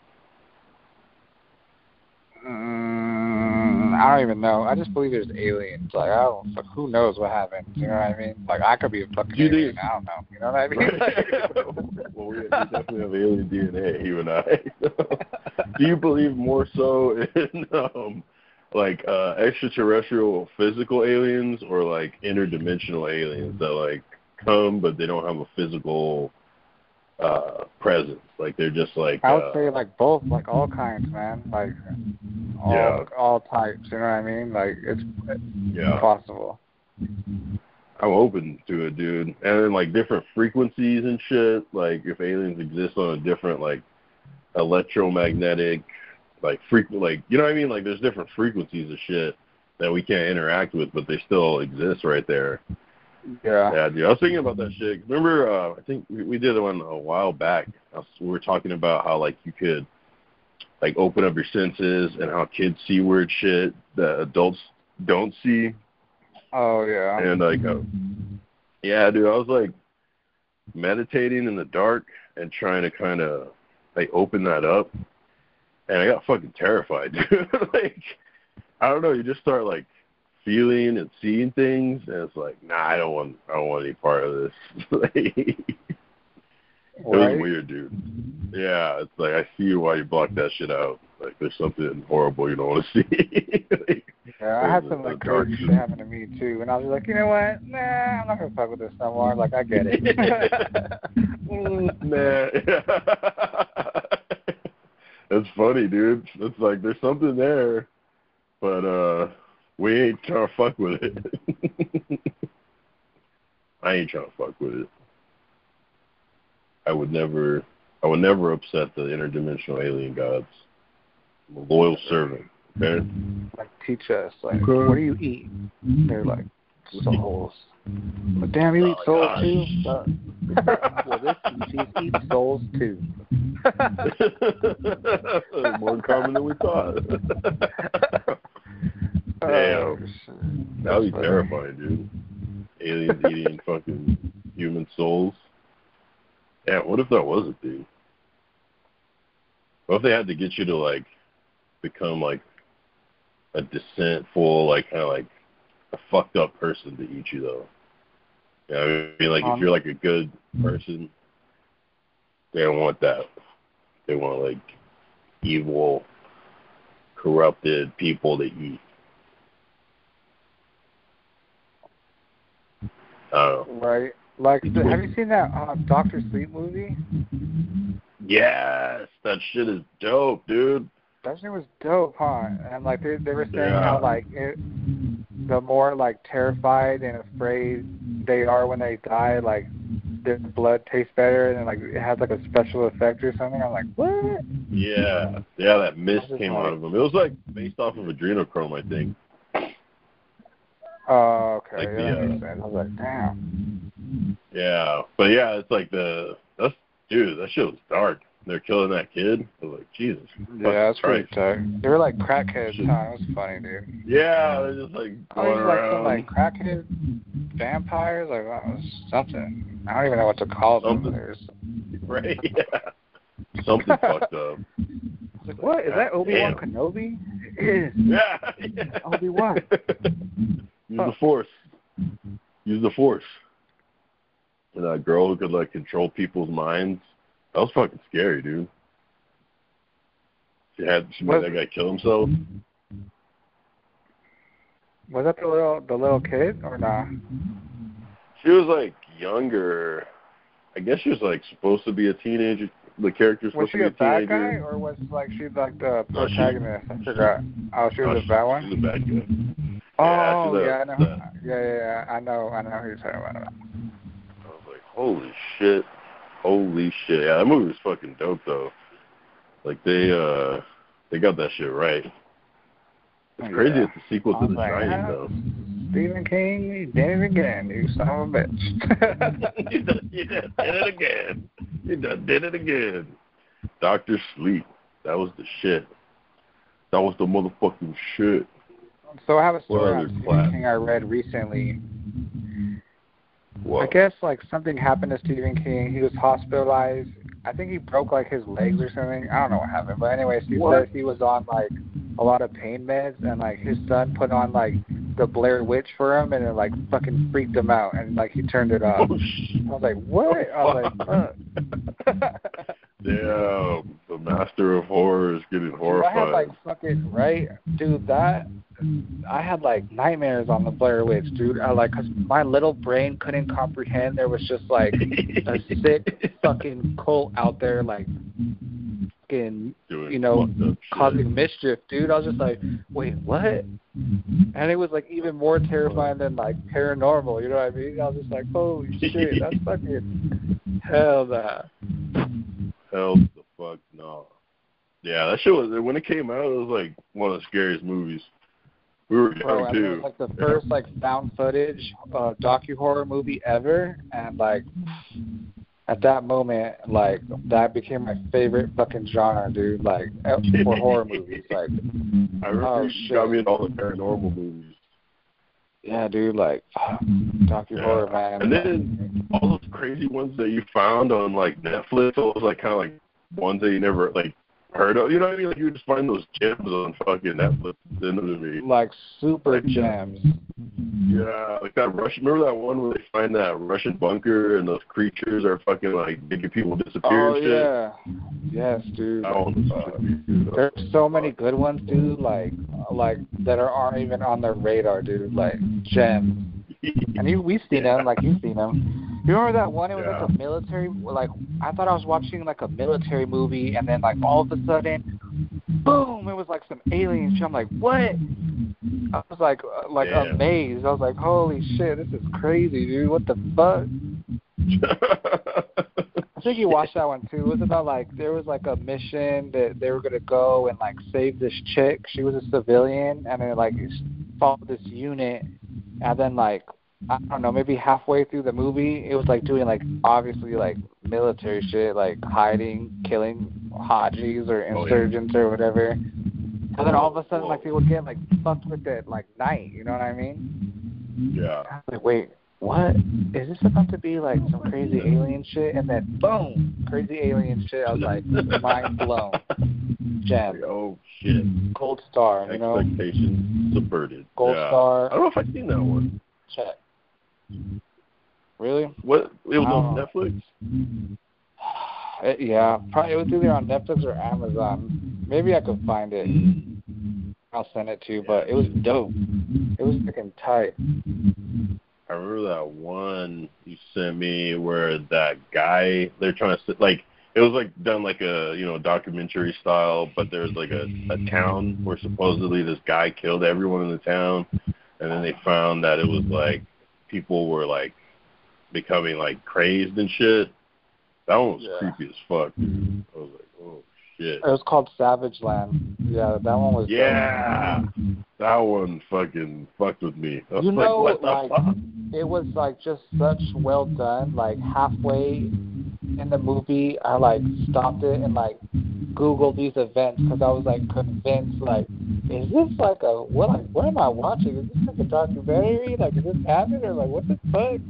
Mm, I don't even know. I just believe there's aliens. Like, I don't. Like, who knows what happened? You know what I mean? Like, I could be a fucking Do you alien. think- I don't know. You know what I mean? Right. Well, we, we definitely have alien D N A, you and I. Do you believe more so in um, like uh, extraterrestrial physical aliens, or like interdimensional aliens that like come but they don't have a physical uh, presence? Like, they're just like I would uh, say like both, like all kinds, man. Like all Yeah. all types. You know what I mean? Like, it's, it's yeah. possible. I'm open to it, dude. And then like different frequencies and shit. Like, if aliens exist on a different like electromagnetic, like frequent, like, you know what I mean? Like, there's different frequencies of shit that we can't interact with, but they still exist right there. Yeah. Yeah, dude. I was thinking about that shit. Remember, uh, I think we, we did one a while back. I was, we were talking about how like you could like open up your senses and how kids see weird shit that adults don't see. Oh yeah. And like, uh, yeah, dude, I was like meditating in the dark and trying to kind of like open that up, and I got fucking terrified, dude. Like, I don't know, you just start like feeling and seeing things, and it's like, nah, I don't want, I don't want any part of this. Like, it Right? was weird, dude. Yeah, it's like, I see why you blocked that shit out. Like, there's something horrible you don't want to see. Like, Yeah, I had some the like dark- crazy shit happen to me too, and I was like, you know what? Nah, I'm not gonna fuck with this no more. Like, I get it. Mm, nah. That's funny, dude. It's like, there's something there, but uh, we ain't trying to fuck with it. I ain't trying to fuck with it. I would never, I would never upset the interdimensional alien gods. I'm a loyal servant. Okay. Like, teach us. Like, what do you eat? They're like, souls. But damn, you eat Oh, souls gosh. too? Uh, well, this species eats souls too. More common than we thought. Oh, Damn. shit. That would be That's funny. terrifying, dude. Aliens eating fucking human souls. Yeah, what if that was a thing? What if they had to get you to, like, become, like, a descentful, like, kind of like a fucked up person to eat you, though? You know what I mean? Like, Um, if you're, like, a good person, they don't want that. They want like evil, corrupted people to eat. I don't know. Right. Like, the, have you seen that uh, Doctor Sleep movie? Yes, that shit is dope, dude. That shit was dope, huh? And like they they were saying Yeah. how like it, the more like terrified and afraid they are when they die, like their blood tastes better and like it has like a special effect or something. I'm like, what? Yeah, yeah, that mist This is came like- out of them. It was like based off of adrenochrome, I think. Oh, okay. Like yeah, the, that uh, makes sense. I was like, damn. Yeah, but yeah, it's like the that's dude, that shit was dark. They're killing that kid. I was like, Jesus. Yeah, that's pretty Christ. tight. They were like crackheads, huh? It was funny, dude. Yeah, they're just like Oh, going he's like some around. like crackhead vampires, like that was something. I don't even know what to call them. Something. There's Right? Yeah. Something fucked up. like, what is that? Obi Wan Damn. Kenobi? It is. Yeah. yeah. Obi-Wan. Use the force. Use the force. And that girl who could like control people's minds. That was fucking scary, dude. She had she made Was- that guy kill himself. Was that the little the little kid or not? She was like younger. I guess she was like supposed to be a teenager. The character's Was supposed she to a be a bad teenager. guy or was like she like the No, she- protagonist? I forgot. Oh, she was No, a bad one. She's a bad guy. Oh she's a- yeah, I know. the- Yeah, yeah, yeah. I know. I know who you're talking about. I was like, holy shit. Holy shit. Yeah, that movie was fucking dope though. Like they uh they got that shit right. It's crazy Yeah. it's a sequel I to was The like, Shining ah, though. Stephen King, you did it again, you son of a bitch. you done, you done did it again. You done did it again. Doctor Sleep. That was the shit. That was the motherfucking shit. So I have a story What on other Stephen class? King I read recently. What? I guess like something happened to Stephen King. He was hospitalized. I think he broke like his legs or something. I don't know what happened. But anyways, he What? says he was on like a lot of pain meds and like his son put on like the Blair Witch for him and it like fucking freaked him out and like he turned it off. Oh, shit. I was like, what? I was like, fuck. Damn, the master of horrors getting Dude, horrified. I had like fucking right, dude. That I had like nightmares on the Blair Witch, dude. I like, cause my little brain couldn't comprehend there was just like a sick fucking cult out there, like fucking, Doing you know, fucked up shit. causing mischief, dude. I was just like, wait, what? And it was like even more terrifying than like paranormal. You know what I mean? I was just like, holy shit, that's fucking hell nah. Hell the fuck no. Yeah, that shit was, when it came out, it was like one of the scariest movies. We were young Bro, I mean, it too. was like the first like found footage uh, docu horror movie ever, and like at that moment, like that became my favorite fucking genre, dude. Like for horror movies, like I remember oh, you shit. got me in all the paranormal movies. yeah, dude, like docu Yeah. horror, man. And then all those crazy ones that you found on like Netflix, all those like kind of like ones that you never like heard of. You know what I mean? Like you just find those gems on fucking Netflix. You know what I mean? like super Like, gems. Yeah, like that Russian. Remember that one where they find that Russian bunker and those creatures are fucking like making people disappear Oh and shit? yeah, yes, dude. That one was fucking good. There's so many good ones, dude. Like like that are aren't even on the radar, dude. Like gems. And you, we've seen them, like you've seen them. You remember that one? It was Yeah. like a military, like I thought I was watching like a military movie, and then like all of a sudden, boom! It was like some alien shit. I'm like, what? I was like, uh, like Damn. amazed. I was like, holy shit, this is crazy, dude. What the fuck? I think you watched that one too. It was about like there was like a mission that they were gonna go and like save this chick. She was a civilian, and then like followed this unit, and then like I don't know, maybe halfway through the movie, it was like doing like obviously like military shit, like hiding, killing Hajis or Oh, yeah. insurgents or whatever. And then all of a sudden, like they would get like fucked with at like night. You know what I mean? Yeah. I was like, wait, what? Is this about to be like some crazy alien shit? And then boom, crazy alien shit. I was like, mind blown. Gem. Oh shit. Gold star, you know? Expectations subverted. Gold yeah. star. I don't know if I've seen that one. Check. Really? What? It was Oh. on Netflix. Uh, yeah, probably it was either on Netflix or Amazon. Maybe I could find it. I'll send it to you, but it was dope. It was freaking tight. I remember that one you sent me where that guy, they're trying to, like, it was like done like a, you know, documentary style, but there's like a, a town where supposedly this guy killed everyone in the town, and then they found that it was like people were like becoming like crazed and shit. That one was Yeah. creepy as fuck, dude. I was like, oh shit. It was called Savage Land. Yeah, that one was Yeah, that one fucking fucked with me. I was You like, know, what the like, fuck? it was like just such well done. Like halfway in the movie, I like stopped it and like Googled these events because I was like convinced, like, is this like a what? Like, what am I watching? Is this like a documentary? Like, is this happening or like what the fuck?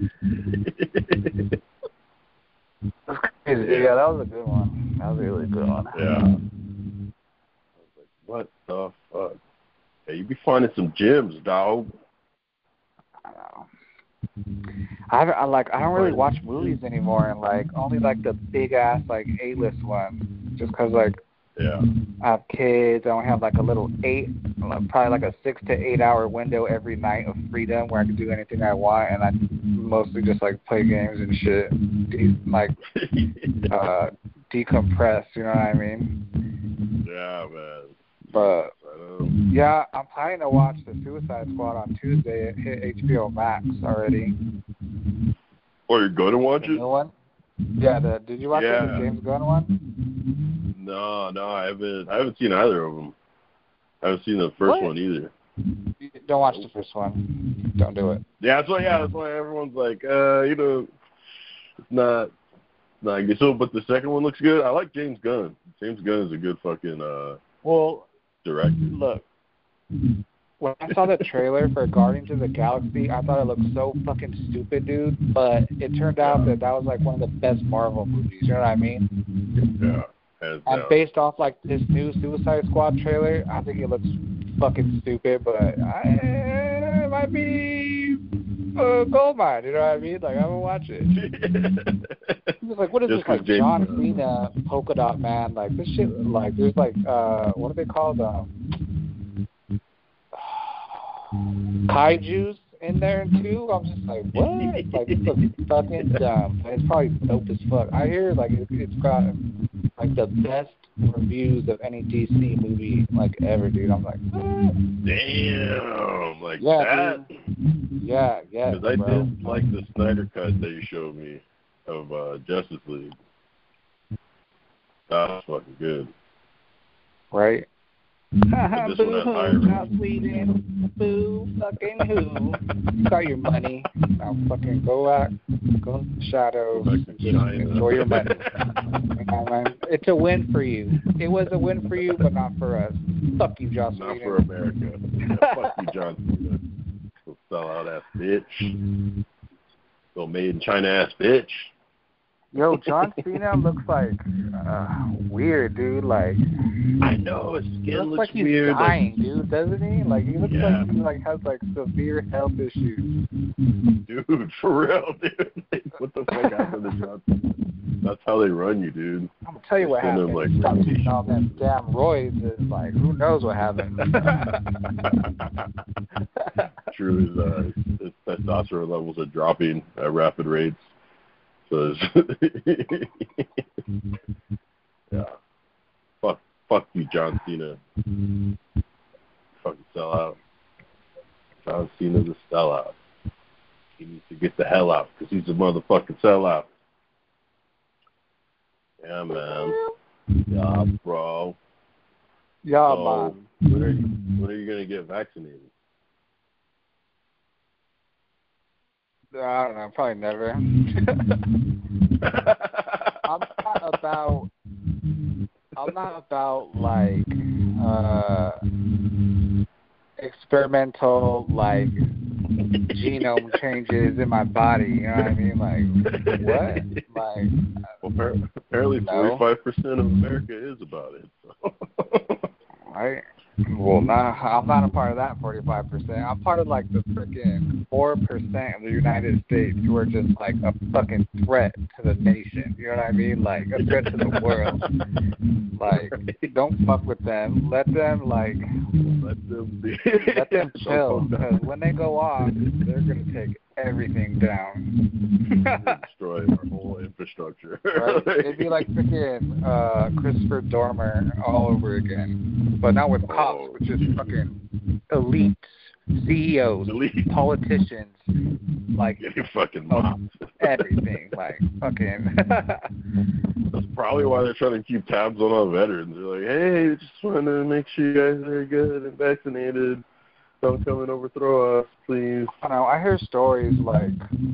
That's crazy. Yeah, that was a good one. That was a really good one. Yeah. I was like, what the fuck? Hey, you be finding some gems, dog. I know. I haven't. I like. I don't really watch movies anymore, and like only like the big ass like A-list ones, just 'cause like Yeah. I have kids. I only have like a little eight, like, probably like a six to eight hour window every night of freedom where I can do anything I want, and I mostly just like play games and shit, De- like uh, decompress. You know what I mean? Yeah, man. But I know. yeah, I'm planning to watch The Suicide Squad on Tuesday. It hit H B O Max already. Or you're going to watch The it? new one? Yeah. The did you watch Yeah. the James Gunn one? No, no, I haven't. I haven't seen either of them. I haven't seen the first What? one either. Don't watch the first one. Don't do it. Yeah, that's why. Yeah, that's why everyone's like, uh, you know, it's not, not good. So, but the second one looks good. I like James Gunn. James Gunn is a good fucking uh Well, director. look. When I saw the trailer for Guardians of the Galaxy, I thought it looked so fucking stupid, dude. But it turned out that that was like one of the best Marvel movies. You know what I mean? Yeah. Hands And down. based off like this new Suicide Squad trailer, I think it looks fucking stupid, but I, it might be a gold mine. You know what I mean? Like I'm gonna watch it. It's like, what is Just this, like 'cause James John Gunn. Cena, Polka Dot Man? Like this shit, like there's like, uh, what are they called? Um, kaijus in there too. I'm just like, what? Like this looks fucking dumb. It's probably dope as fuck. I hear like it, it's got like the best reviews of any D C movie like ever, dude. I'm like, what? Damn, like Yeah, that. dude. Yeah, yeah. Because I bro. did like the Snyder cut that you showed me of uh, Justice League. That was fucking good. Right? But this one has higher Boo, Joss ratings. Whedon. Boo, fucking who? You got your money. Now fucking go out, go in the shadows, Go back to and just China. enjoy your money. You know, man? It's a win for you. It was a win for you, but not for us. Fuck you, Joss Not Whedon. for America. Yeah, fuck you, John Cena. Little sellout ass bitch. Little made in China ass bitch. Yo, John Cena looks like uh, weird, dude. Like I know his he skin looks looks like he's weird. dying, dude, doesn't he? Like he looks Yeah. like he like has like severe health issues. Like, dude, for real, dude. Like, what the fuck happened to John Cena? That's how they run you, dude. I'm gonna tell you what Send him, happened. like, Stop radiation. taking all them damn roids. Is like who knows what happened. True, his, uh, his testosterone levels are dropping at rapid rates. So, it's yeah, fuck, fuck you, John Cena. Fucking sell out. John Cena's a sellout. He needs to get the hell out because he's a motherfucking sellout. Yeah, man. Yeah, bro. Yeah, So, man. when are you when are you gonna get vaccinated? I don't know. Probably never. I'm not about. I'm not about like uh, experimental like genome changes in my body. You know what I mean? Like what? Like Well, appar- apparently No. forty-five percent of America is about it. So. right? Well, nah, I'm not a part of that forty-five percent. I'm part of like the freaking four percent of the United States who are just like a fucking threat to the nation. You know what I mean? Like a threat to the world. Like, don't fuck with them. Let them like let them be. let them chill. Because when they go off, they're gonna take everything down. Destroy our whole infrastructure. Right? It'd be like freaking uh, Christopher Dormer all over again, but not with cops, Oh. which is fucking elites, C E Os, Elite. politicians, like Getting fucking uh, mobbed. everything, like fucking. That's probably why they're trying to keep tabs on all veterans. They're like, hey, just want to make sure you guys are good and vaccinated. Don't come and overthrow us, please. I don't know. I hear stories like,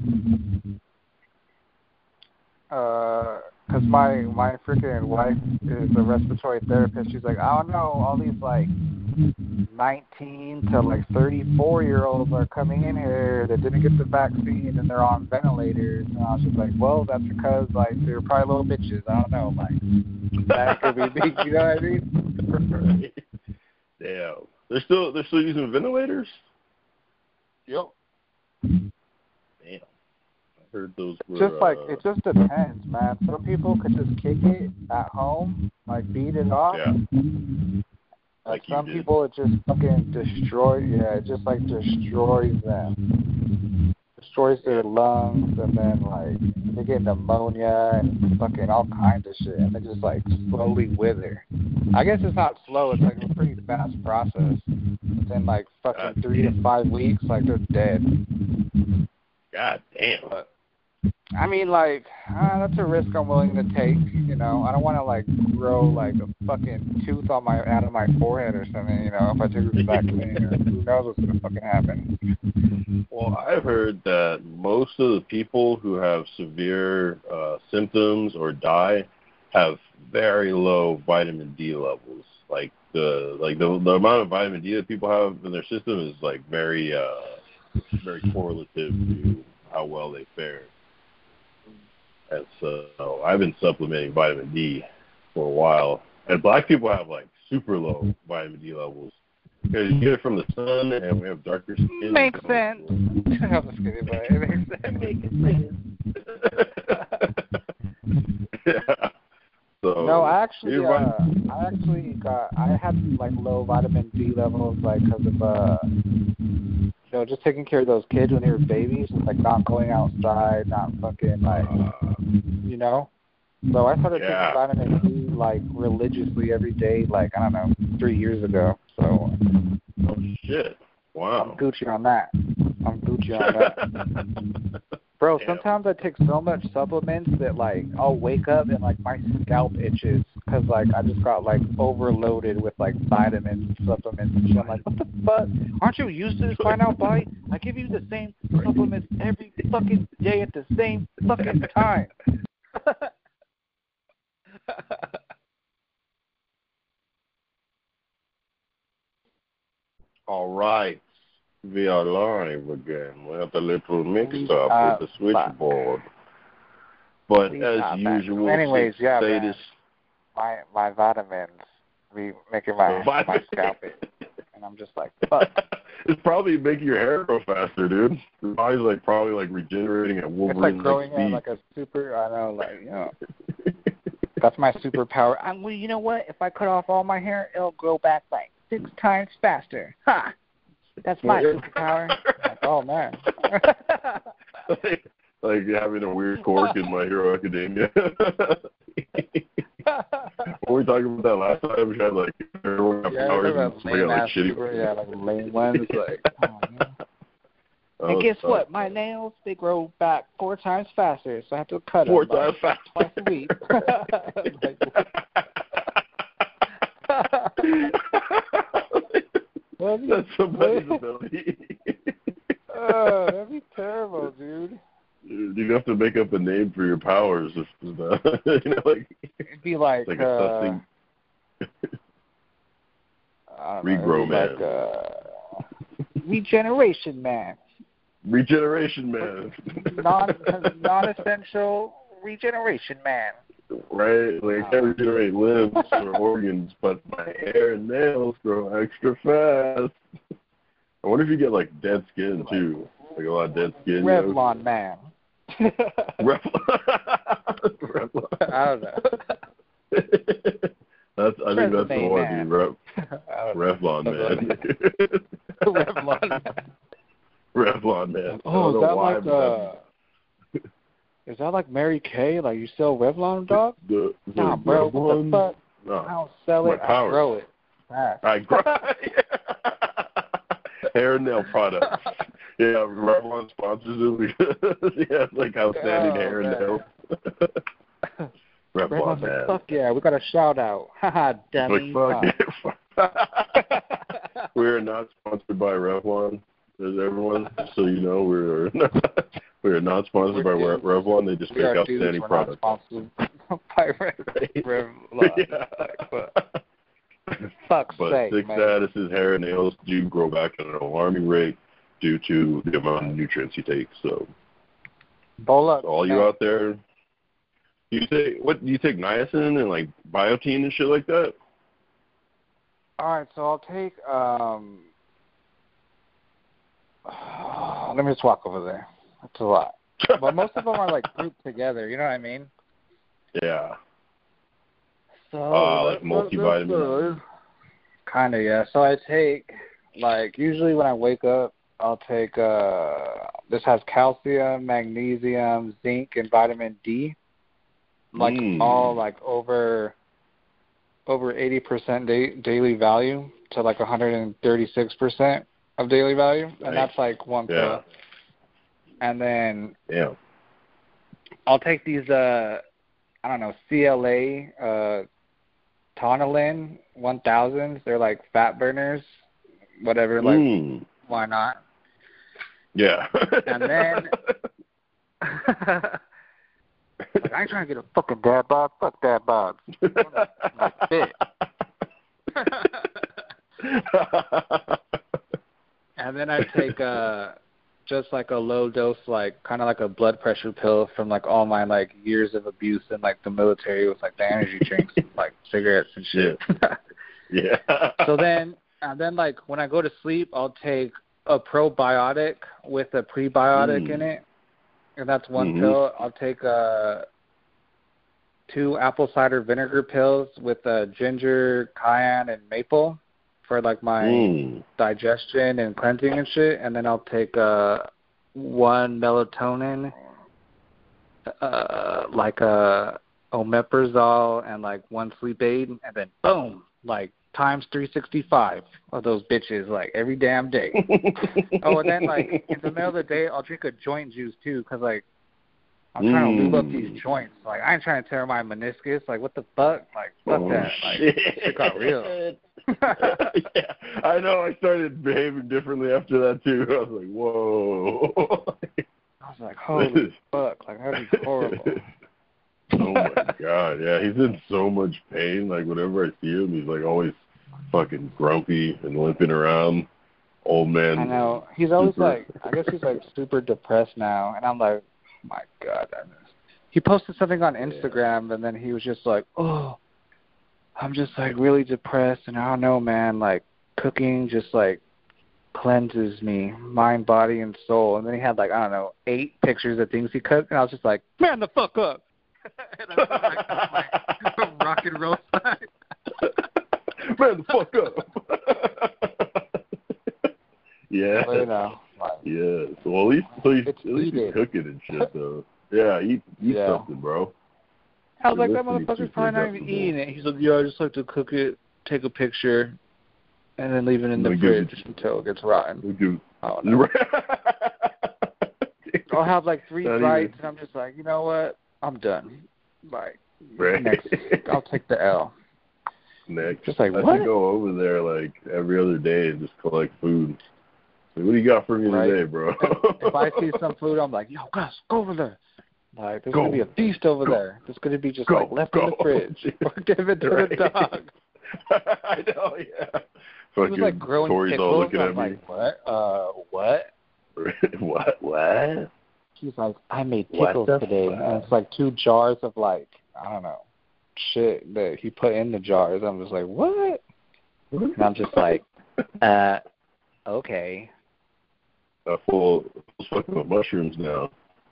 uh, cause my my freaking wife is a respiratory therapist. She's like, I don't know, all these like nineteen to like thirty-four year olds are coming in here that didn't get the vaccine and they're on ventilators. And I was just like, well, that's because like they're probably little bitches. I don't know, like that could be big. You know what I mean? Damn. They're still they're still using ventilators? Yep. Damn. I heard those were Just like uh, it just depends, man. Some people could just kick it at home, like beat it off. Yeah. And Like you some did. people it just fucking destroy. Yeah, it just like destroys them, destroys their lungs, and then like they get pneumonia and fucking all kinds of shit, and they just like slowly wither. I guess it's not slow; it's like a pretty fast process. Within like fucking God three damn. to five weeks, like they're dead. God damn. But I mean, like, uh, that's a risk I'm willing to take. You know, I don't want to like grow like a fucking tooth on my out of my forehead or something. You know, if I take this vaccine, or who knows what's gonna fucking happen. Well, I've heard that most of the people who have severe uh, symptoms or die have very low vitamin D levels. Like the like the the amount of vitamin D that people have in their system is like very uh, very correlative to how well they fare. And so I've been supplementing vitamin D for a while. And black people have like super low vitamin D levels because you get it from the sun, and we have darker skin. Makes sense. I'm just kidding, but it makes sense. Yeah. So No, I actually, you're right. uh, I actually got, I had like low vitamin D levels, like because of, uh, you know, just taking care of those kids when they were babies, just like not going outside, not fucking like, you know. So I started Yeah. taking vitamin D like religiously every day, like I don't know, three years ago. So Oh shit! Wow. I'm Gucci on that. I'm Gucci on that. Bro, Damn. sometimes I take so much supplements that like I'll wake up and like my scalp itches because like I just got like overloaded with like vitamins and supplements and shit. I'm like, what the fuck? Aren't you used to this by now, buddy? I give you the same supplements every fucking day at the same fucking time. All right. We are live again. We have a little mix We up are with the switchboard. But We as are back. usual, Anyways, six yeah, status. man. My my vitamins be making my my scalp itch, and I'm just like, fuck. It's probably making your hair grow faster, dude. Your body's like probably like regenerating at It's Wolverine like growing speed. in like a super. I know, like you know. That's my superpower. I, well, you know what? If I cut off all my hair, it'll grow back like six times faster. Ha! That's my superpower. Like, oh man. like, like having a weird quirk in My Hero Academia. What were we talking about that last time? We had like everyone have Yeah, powers about and somebody got, like lame-ass shitty. super, yeah, like lame ones. Like, oh, man. Oh, And guess fuck. what? My nails, they grow back four times faster, so I have to cut Four them times like, faster. twice a week. Like, That's somebody's ability. oh, that'd be terrible, dude. You have to make up a name for your powers. If, uh, you know, like, It'd be like, like uh, a sussing. I don't know, Regrow it'd be man. like, uh, regeneration man. Regeneration man. Non non essential regeneration man. right? Like I can't regenerate limbs or organs, but my hair and nails grow extra fast. I wonder if you get like dead skin too, like a lot of dead skin. Revlon you know? Man. Revlon. Revlon. I don't know. That's I think that's the one, man. dude. Rev, Revlon man. Revlon man. Revlon man. Oh, is that why, like uh? Is that like Mary Kay? Like you sell Revlon, dog? The, the nah, bro. Revlon? What the fuck? No. I don't sell it. I grow it. Fast. I grow hair and nail products. Yeah, Revlon sponsors it because yeah, it's like outstanding oh, hair and nails. Revlon, Revlon's man. Like, fuck yeah, we got a shout out. Haha, dummy. Like, fuck yeah. We're not sponsored by Revlon. There's everyone, so you know we're not, we're not sponsored we're by dudes. Revlon. They just we make outstanding we're products. Not sponsored by Revlon. Yeah. Like, but, fuck's but sake, thick man. statuses, hair and nails do grow back at an alarming rate due to the amount of nutrients you take. So, Bowl up, all man. you out there, do you take what? Do you take niacin and like biotin and shit like that? All right, so I'll take. um Let me just walk over there. That's a lot. But most of them are like grouped together. You know what I mean? Yeah. So uh, like multivitamins. Kind of, yeah. So I take, like, usually when I wake up, I'll take, uh, this has calcium, magnesium, zinc, and vitamin D. Like, mm. all, like, over over eighty percent da- daily value to, like, one hundred thirty-six percent of daily value. Nice. And that's, like, one yeah. pill. And then yeah. I'll take these, uh, I don't know, C L A, uh, Tonalin one thousands. They're like fat burners, whatever. Like, mm. why not? Yeah. And then, like, I ain't trying to get a fucking dad bod. Fuck dad bod. Like, fit. And then I take uh, just like a low dose, like kind of like a blood pressure pill from like all my like years of abuse in like the military with like the energy drinks, and, like cigarettes and shit. Yeah. So then, and then like when I go to sleep, I'll take a probiotic with a prebiotic mm. in it, and that's one mm-hmm. pill. I'll take uh, two apple cider vinegar pills with uh, ginger, cayenne, and maple for like my mm. digestion and cleansing and shit, and then I'll take uh, one melatonin, uh, like a omeprazole, and like one sleep aid, and then boom, like times three sixty-five of those bitches, like every damn day. Oh, and then like in the middle of the day, I'll drink a joint juice too, cause like I'm trying mm. to lube up these joints. Like I ain't trying to tear my meniscus. Like what the fuck? Like fuck oh, that. Like shit. It got real. Yeah, I know. I started behaving differently after that too. I was like, whoa. I was like, holy fuck! Like that is horrible. Oh my god, yeah, he's in so much pain. Like whenever I see him, he's like always fucking grumpy and limping around. Old man. I know. He's always super. like, I guess he's like super depressed now, and I'm like, my god. I miss. He posted something on Instagram, yeah. and then he was just like, oh, I'm just like really depressed, and I don't know, man. Like cooking just like cleanses me, mind, body, and soul. And then he had like I don't know eight pictures of things he cooked, and I was just like, man, the fuck up. And I was like, like rock and roll sign. Man, the fuck up. Yeah. Well, you know, like, yeah. So at least, so he's, it's at least he's cooking and shit, though. Yeah, eat, eat yeah. something, bro. I was like, that motherfucker's probably not even eating it. He's like, yeah, I just like to cook it, take a picture, and then leave it in the we fridge do, until it gets rotten. We do. I don't know. I'll have like three not bites, even. and I'm just like, you know what? I'm done. Like, right. next, I'll take the L. Next. Just like, I what? should go over there like every other day and just collect food. Like, what do you got for me right. today, bro? If I see some food, I'm like, yo, Gus, go over there. Like, there's go, going to be a feast over go, there. There's going to be just go, like left go. in the fridge. Or give it to right. the dog. I know, yeah. He was like growing Tori's pickles. all looking I'm at like, me. what? Uh, what? What? What? He's like, I made pickles what today. fuck? And it's like two jars of like, I don't know, shit that he put in the jars. I'm just like, what? And I'm just like, uh, okay. Uh, full, full fucking of mushrooms now.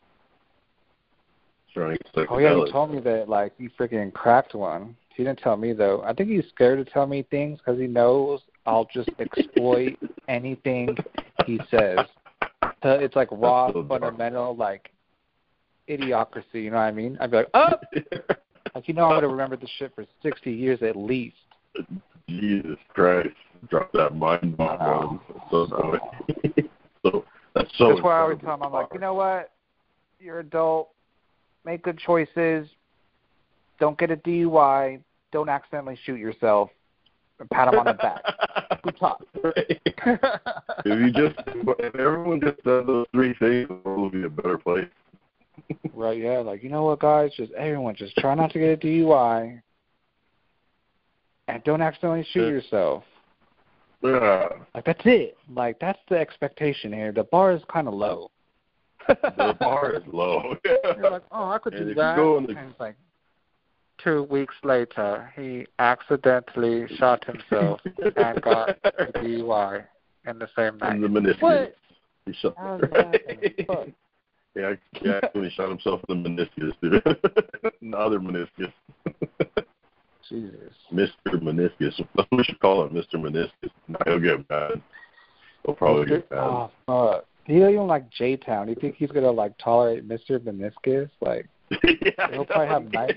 Trying to get Oh yeah, he psychedelics. told me that like he freaking cracked one. He didn't tell me though. I think he's scared to tell me things because he knows I'll just exploit anything he says. So it's like raw, so fundamental, like idiocracy. You know what I mean? I'd be like, oh, like you know, I'm gonna remember this shit for sixty years at least. Jesus Christ! Drop that mind bomb on him. So, so, so that's so. That's why I always tell him, I'm like, you know what? You're adult. Make good choices. Don't get a D U I. Don't accidentally shoot yourself. And pat him on the back. Good talk. Right. If you just, if everyone just does those three things, the world will be a better place. Right? Yeah. Like, you know what, guys? Just everyone, just try not to get a D U I. And don't accidentally shoot yourself. Yeah. Like, that's it. Like, that's the expectation here. The bar is kind of low. The bar is low. You're like, oh, I could And do if you that. go in the- And it's like, two weeks later, he accidentally shot himself and got a D U I in the same night. In the meniscus. What? He shot. How's that happening? Fuck. Yeah, he actually shot himself in the meniscus, dude. The other meniscus. Jesus. Mister Meniscus. We should call him Mister Meniscus. No, he'll get mad. He'll probably get mad. Oh, fuck. He don't even like J-Town. You think he's going to, like, tolerate Mister Meniscus? Like, Yeah, he'll probably have night.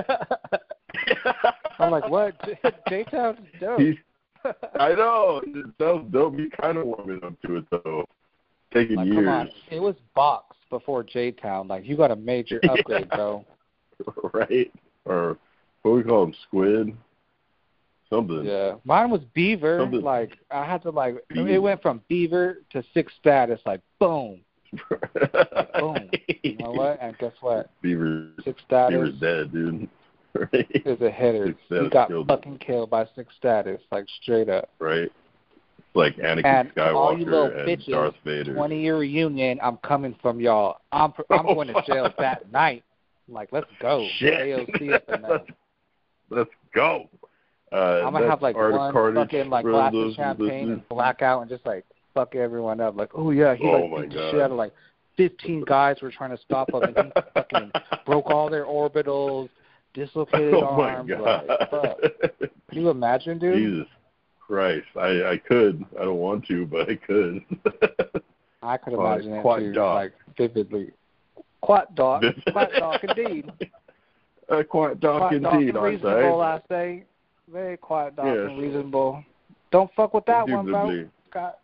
I'm like, what? J-Town's dope. He's, I know. It sounds dope. He kind of warming up to it, though. Taking Like, years. come on. It was Box before J-Town. Like, you got a major upgrade, bro. Right? Or what do we call him? Squid? Something. Yeah. Mine was Beaver. Something. Like, I had to, like, Beaver. it went from Beaver to six status. Like, boom. Boom. You know what? And guess what? Beaver, Six status Beaver's dead, dude. Right? is a hitter. Six He status got killed him. fucking killed by six status. Like, straight up. Right? Like Anakin And all you little Skywalker and bitches, Darth Vader. twenty-year reunion, I'm coming from y'all. I'm I'm Oh, going to jail fuck. that night. Like, let's go. Shit. A O C up in there. let's, let's go. Uh, I'm going to that's have, like, Art of one Carnage fucking, like, for glass those of champagne listeners. and black out and just, like, fuck everyone up. Like, oh, yeah, he, Oh, like, my beat the God. shit out of, like, fifteen guys were trying to stop him, and he fucking broke all their orbitals, dislocated Oh, my arms. God. Like, fuck. Can you imagine, dude? Jesus Christ. I, I could. I don't want to, but I could. I could Oh, imagine it, quad too, dog. like, vividly. Quat dog. Quat dog, indeed. A quiet dog Quiet dog indeed, and aren't reasonable, I? I say. Very quiet dog Yes. and reasonable. Don't fuck with that one, bro. Indubitably. God.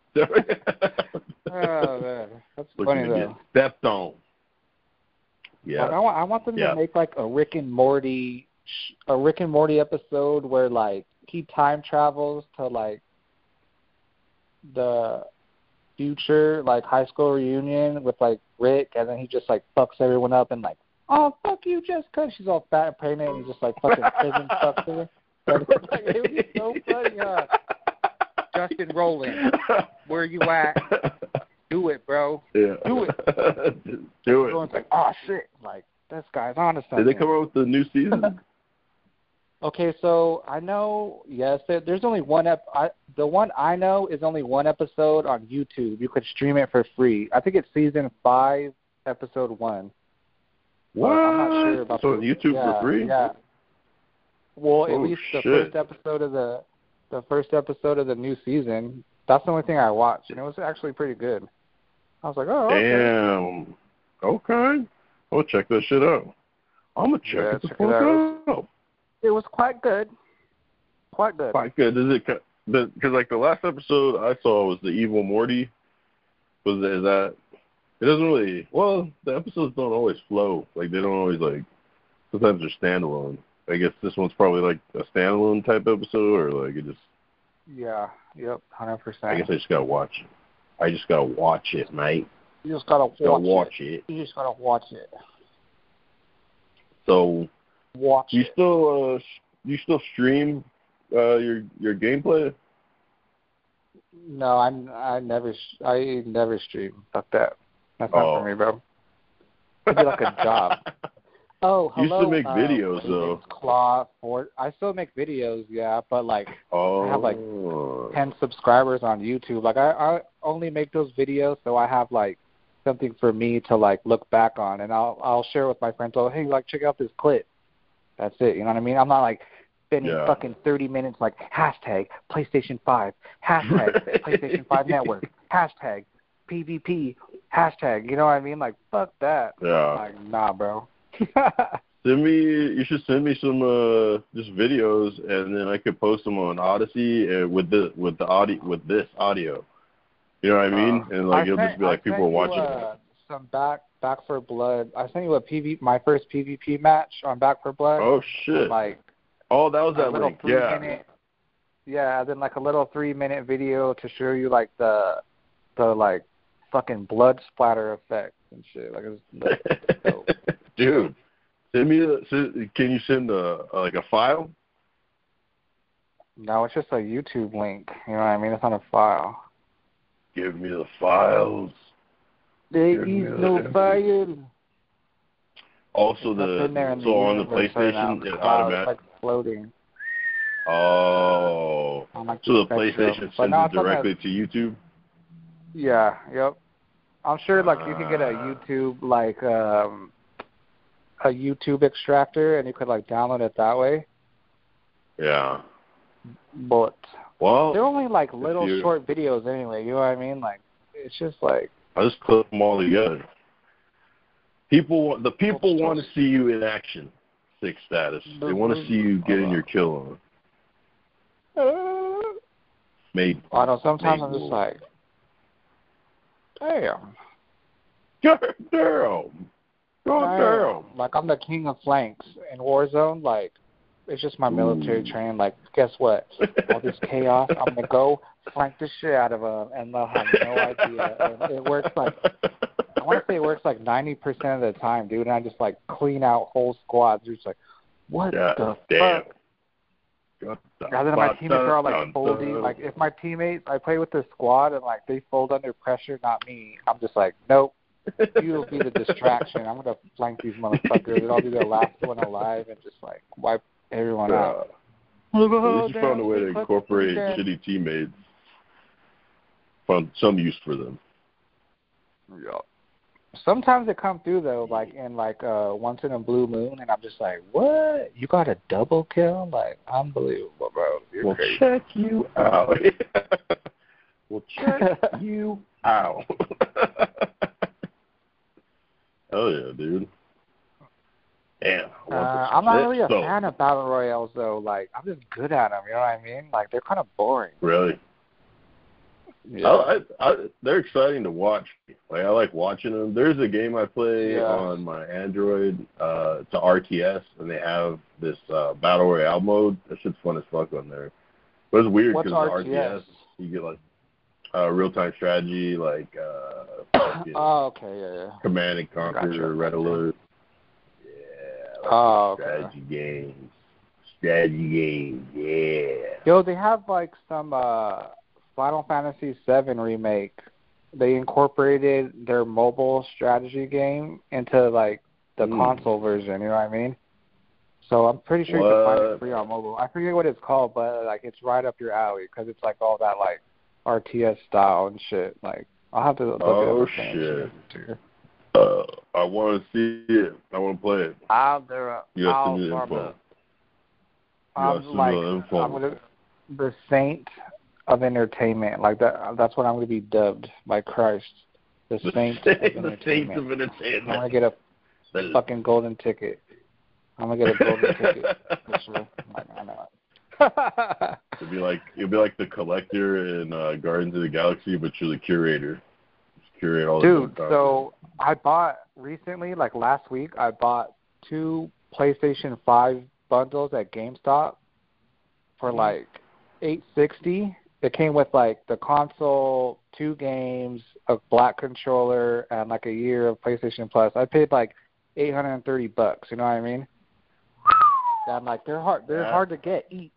Oh, man. That's Looking funny, to though. get stepped on. Yeah. Like, I, want, I want them Yeah. to make, like, a Rick and Morty sh- a Rick and Morty episode where, like, he time travels to, like, the future, like, high school reunion with, like, Rick, and then he just, like, fucks everyone up and, like, oh, fuck you, Jessica. She's all fat and pregnant and just, like, fucking prison fucks her. But it's like, it was so funny, huh? Justin Rowland, where you at? Do it, bro. Yeah. Do it. Do it. Everyone's like, oh, shit. Like, this guy's onto something. Did they come out with the new season? Okay, so I know, yes, there, there's only one ep. I, the one I know is only one episode on YouTube. You could stream it for free. I think it's season five, episode one. What? I'm not sure about so the, YouTube yeah, for free? Yeah. Well, at Oh, least the shit. first episode of the the first episode of the new season. That's the only thing I watched, and it was actually pretty good. I was like, oh, okay. Damn. Okay. I'll check that shit out. I'm gonna check Yeah, it the check fuck it out. out. It was quite good. Quite good. Quite good. Is it? Because like the last episode I saw was the Evil Morty. Was is that? It doesn't really. Well, the episodes don't always flow. Like they don't always like. Sometimes they're standalone. I guess this one's probably like a standalone type episode, or like it just. Yeah. Yep. one hundred percent. I guess I just gotta watch it. I just gotta watch it, mate. You just gotta watch, Gotta watch it. it. You just gotta watch it. So Watch you it. still uh you still stream uh your your gameplay? No, I I never sh- I never stream. Fuck that. That's not Oh. for me, bro. It'd be like a job. Oh, You used hello. to make uh, videos, though. Raven's Claw for I still make videos, yeah, but like Oh. I have like ten subscribers on YouTube. Like I, I only make those videos so I have like something for me to like look back on, and I'll I'll share with my friends. Oh, hey, like check out this clip. That's it. You know what I mean? I'm not like spending Yeah. fucking thirty minutes like hashtag PlayStation five, hashtag PlayStation five Network, hashtag P V P, hashtag. You know what I mean? Like fuck that. Yeah. Like nah, bro. Send me. You should send me some uh just videos, and then I could post them on Odyssey uh, with the with the audio with this audio. You know what I mean? Uh, and like I it'll sent, just be like I people sent watching. You, uh, some back back for blood. I sent you a P V my first P V P match on Back for Blood. Oh shit! Like oh, that was a that little link. three Yeah. minute. Yeah, then like a little three minute video to show you like the the like fucking blood splatter effect and shit. Like it's like, dope. Dude, send me. The, send, can you send a like a file? No, it's just a YouTube link. You know what I mean? It's not a file. Give me the files. There Give is me no the- file. Also, It's up in there the in so on the universe right now. PlayStation, it Cloud, it's automatic. like floating. Oh, on like so the spectrum. PlayStation But sends now it it's on directly to YouTube. Yeah, yep. I'm sure like you can get a Ah. YouTube like um a YouTube extractor and you could like download it that way. Yeah. But Well, they're only like little you- short videos anyway, you know what I mean? Like it's just like I just clip them all together. People want the people Well, want to see you in action. Six status. They want to see you getting your kill on. uh, Made. I know sometimes Made I'm just rule. like damn. God damn. God Damn. damn. Like I'm the king of flanks in Warzone, like it's just my military Ooh. training. Like, guess what? All this chaos, I'm gonna go flank the shit out of them, and they'll have no idea. And it works like I want to say it works like ninety percent of the time, dude. And I just like clean out whole squads. You're just like, what God the damn. fuck? God And then my teammates are all like damn. folding. Like if my teammates, I play with the squad, and like they fold under pressure, not me. I'm just like, nope. You'll be the distraction. I'm gonna flank these motherfuckers, and I'll be the last one alive, and just like wipe everyone Yeah. out. At least you found a way to incorporate shitty teammates. Found some use for them. Yeah. Sometimes it comes through though, like in like uh once in a blue moon, and I'm just like, what? You got a double kill? Like unbelievable, bro. You're We'll crazy. check you out. We'll check you out. Hell yeah, dude. Damn. I Uh, want I'm not this really a so. fan of battle royales though. Like I'm just good at them. You know what I mean? Like they're kind of boring. Really? Yeah. I, I, I, they're exciting to watch. Like I like watching them. There's a game I play Yeah. on my Android. Uh, it's a R T S, and they have this uh, battle royale mode. That shit's fun as fuck on there. But it's weird What's because R T S? R T S, you get like uh, real time strategy, like uh, fucking Oh, okay, yeah, yeah. Command and Conquer, Gotcha. Red Alert. Yeah. Like Oh, okay. strategy games. Strategy games. Yeah. Yo, they have like some uh Final Fantasy seven remake. They incorporated their mobile strategy game into like the Mm. console version. You know what I mean? So I'm pretty sure you can find What? it free on mobile. I forget what it's called, but like it's right up your alley because it's like all that like R T S style and shit. Like I'll have to look Oh, it up. and shit. shit. Uh, I want to see it. I want to play it. I'll do it. You have to I'll send me the farm info. it. You have I'm to like send me the info. I'm gonna the saint of entertainment. Like that. That's what I'm gonna be dubbed by Christ. The The saint saint- of the saint entertainment. of I'm entertainment. gonna get a The- fucking golden ticket. I'm gonna get a golden ticket for sure. Like, I know it. You'll be like you'll be like the collector in uh, Guardians of the Galaxy, but you're the curator. Just curate all Dude, the so I bought recently, like last week, I bought two PlayStation five bundles at GameStop for like eight sixty. It came with like the console, two games, a black controller, and like a year of PlayStation Plus. I paid like eight hundred and thirty bucks. You know what I mean? And like they're hard, they're Yeah. hard to get each.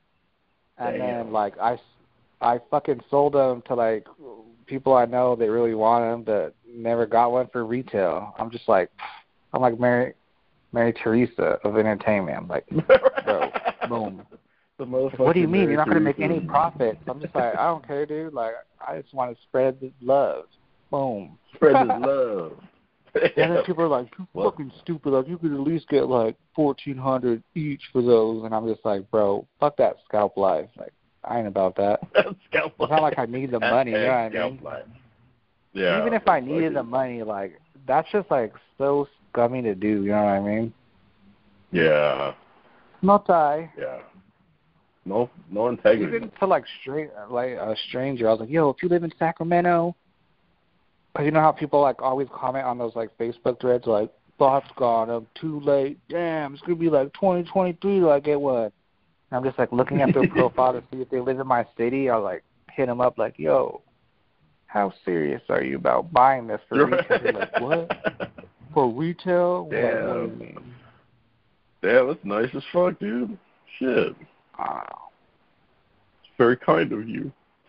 And Damn. then like I, I fucking sold them to like people I know that really want them, but never got one for retail. I'm just like, I'm like Merry, Mary Teresa of entertainment. I'm like, bro, boom. The What do you mean? Mary You're not going to make Teresa. any profits. I'm just like, I don't care, dude. Like, I just want to spread the love. Boom. Spread the love. And then people are like, you What? fucking stupid. Like, you could at least get, like, fourteen hundred each for those. And I'm just like, bro, fuck that scalp life. Like, I ain't about that. Scalp It's not like I need the money, you know what I mean? life. Yeah. Even if I it's needed like the money, like, that's just, like, so scummy to do, you know what I mean? Yeah. Not I. Yeah. No, no integrity. Even to, like, straight, like a stranger, I was like, yo, if you live in Sacramento, because you know how people, like, always comment on those, like, Facebook threads, like, thoughts gone, I'm too late. Damn, it's going to be, like, twenty twenty-three till I get one. And I'm just, like, looking at their profile to see if they live in my city. I'll, like, hit them up, like, yo, how serious are you about buying this for retail? They're like, what? For retail? Damn. Like, what do you mean? Damn, that's nice as fuck, dude. Shit. Wow. It's very kind of you.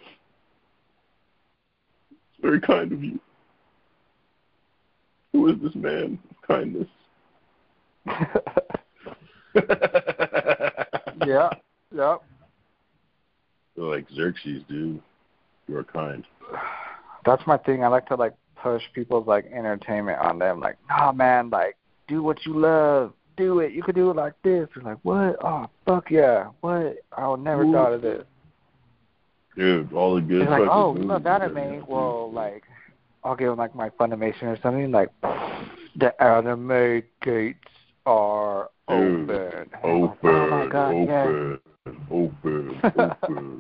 It's very kind of you. Who is this man of kindness? Yeah, yep. You're like Xerxes, dude. You are kind. That's my thing. I like to, like, push people's, like, entertainment on them. Like, nah, man, like, do what you love. Do it. You could do it like this. You're like, what? Oh, fuck yeah. What? I never Ooh. thought of this. Dude, all the good It's like, fucking oh, you love movies, anime? man. Well, like, I'll give them, like, my Funimation or something. Like, the anime gates are Dude, open. Open, Oh, my God, open, open, open.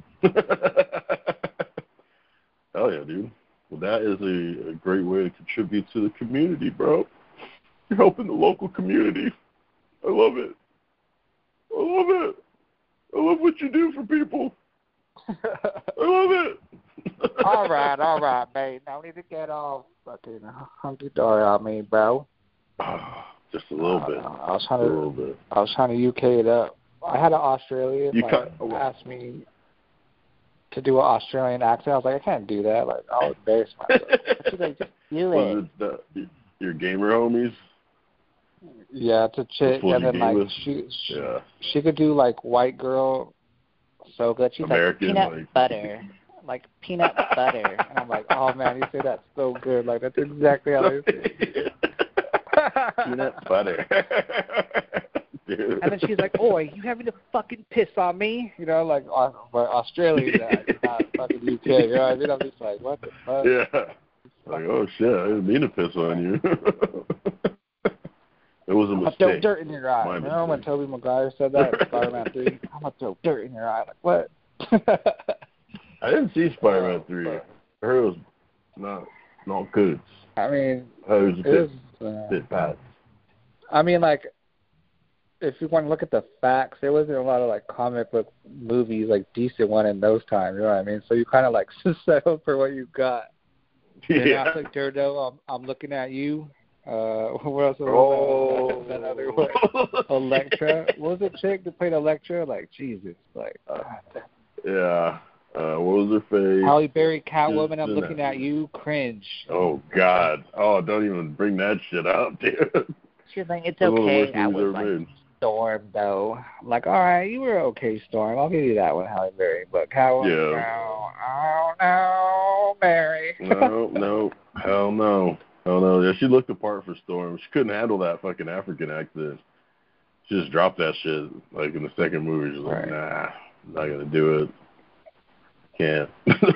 Hell yeah, dude. Well, that is a, a great way to contribute to the community, bro. You're helping the local community. I love it. I love it. I love what you do for people. I love it. all right, all right, mate. No need to get all fucking hunky-dory on me, bro. Just a little Uh, bit. I was Just trying a to, little bit. I was trying to U K it up. I had an Australian You like, cut- oh, ask me to do an Australian accent. I was like, I can't do that. Like, I'll embarrass myself. She's like, just do What, it. it's the, your gamer homies? Yeah, it's a chick, That's what and you then like gave us? she, she, Yeah. she could do like white girl, so good. She's American, like peanut like- butter, like peanut butter, and I'm like, oh man, you say that so good. Like that's exactly how they say it. Peanut butter. Dude. And then she's like, "Oi, you having to fucking piss on me?" You know, like uh, but Australian, uh, not fucking U K. You know what I mean? I'm just like, what the fuck? Yeah. Like, oh shit, I didn't mean to piss on you. It was a I'm gonna mistake. throw dirt in your eye. My Remember when mistake. Tobey Maguire said that in Spider-Man three? I'm gonna throw dirt in your eye. Like what? I didn't see Spider-Man Oh, three. I fuck. heard it was not not good. I mean, I heard it was a it bit, was. Uh, bit bad. I mean, like, if you want to look at the facts, there wasn't a lot of like comic book movies, like decent one in those times. You know what I mean? So you kind of like settle for what you got. And Yeah. after Daredevil, I'm, I'm looking at you. Uh, what else was Oh. that? That other one, Elektra. What was the chick that played Elektra? Like Jesus, like uh, Yeah. Uh, what was her face? Halle Berry, Catwoman. I'm Just- looking at you. Cringe. Oh God! Oh, don't even bring that shit up, dude. She's like, it's One of the okay. worst I movies was ever like made. Storm though. I'm like, all right, you were okay, Storm. I'll give you that one, Halle Berry. But Catwoman, Yeah. no, oh no, Mary. No, no, hell no, hell no. Yeah, she looked the part for Storm. She couldn't handle that fucking African accent. She just dropped that shit like in the second movie. She's like, Right. nah, I'm not gonna do it. Can't.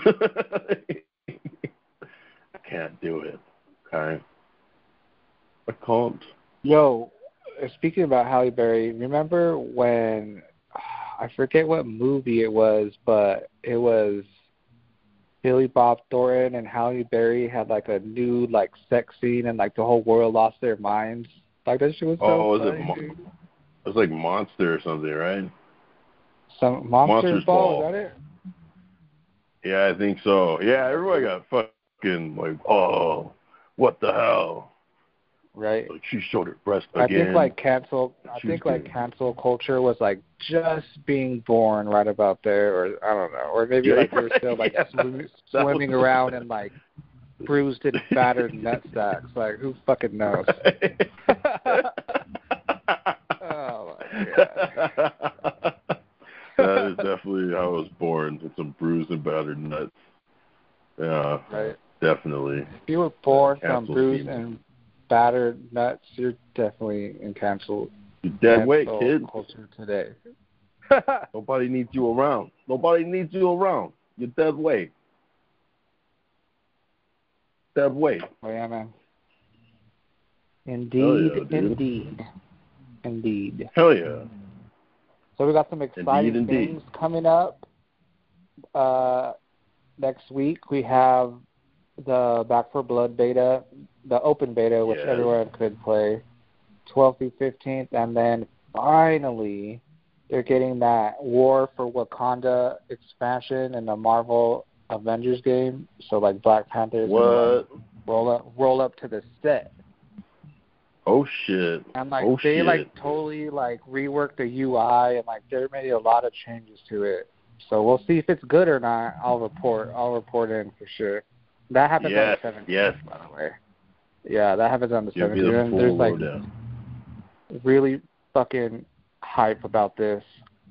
I can't do it. Okay. I can't. Yo, speaking about Halle Berry, remember when I forget what movie it was, but it was Billy Bob Thornton and Halle Berry had like a new like sex scene and like the whole world lost their minds. Like that shit was so Oh, was funny, it? Mo- dude. it was like Monster or something, right? Some Monsters, Monsters Ball, Ball. is that it? Yeah, I think so. Yeah, everybody got fucking like, oh, what the hell? Right. Like she showed her breast I again. think like cancel. I She was think like good. cancel culture was like just being born right about there, or I don't know, or maybe Yeah, like we were still like yeah, swimming, that was- swimming around in like bruised and battered nut sacks. Like who fucking knows? That is definitely how I was born, with some bruised and battered nuts. Yeah, right. Definitely. If you were born from Cancel bruised scheme. and battered nuts, you're definitely in cancel. You're dead weight, cancel kid. culture today. Nobody needs you around. Nobody needs you around. You're dead weight. Dead weight. Oh yeah, man. Indeed, yeah, dude. indeed, indeed. Hell yeah. So we got some exciting Indeed, indeed. things coming up. Uh, next week we have the Back for Blood beta, the open beta, which Yes. everyone could play, twelfth through fifteenth, and then finally they're getting that War for Wakanda expansion in the Marvel Avengers game. So like Black Panthers What? roll up roll up to the set. Oh shit. And like oh, they shit. like totally like reworked the U I and like they made a lot of changes to it. So we'll see if it's good or not. I'll report. I'll report in for sure. That happens Yes, on the seventeenth, yes. by the way. Yeah, that happens on the Give me seventeenth. the And full there's like lowdown. really fucking hype about this.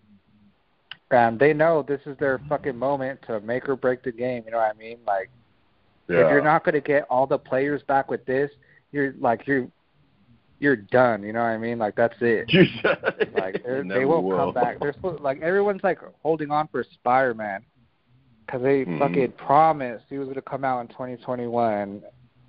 And they know this is their fucking moment to make or break the game. You know what I mean? Like, Yeah. if you're not going to get all the players back with this, you're like you're you're done. You know what I mean? Like that's it. Like You they never won't will. come back. They're supposed, like everyone's like holding on for Spider-Man because they Mhm. fucking promised he was going to come out in twenty twenty-one.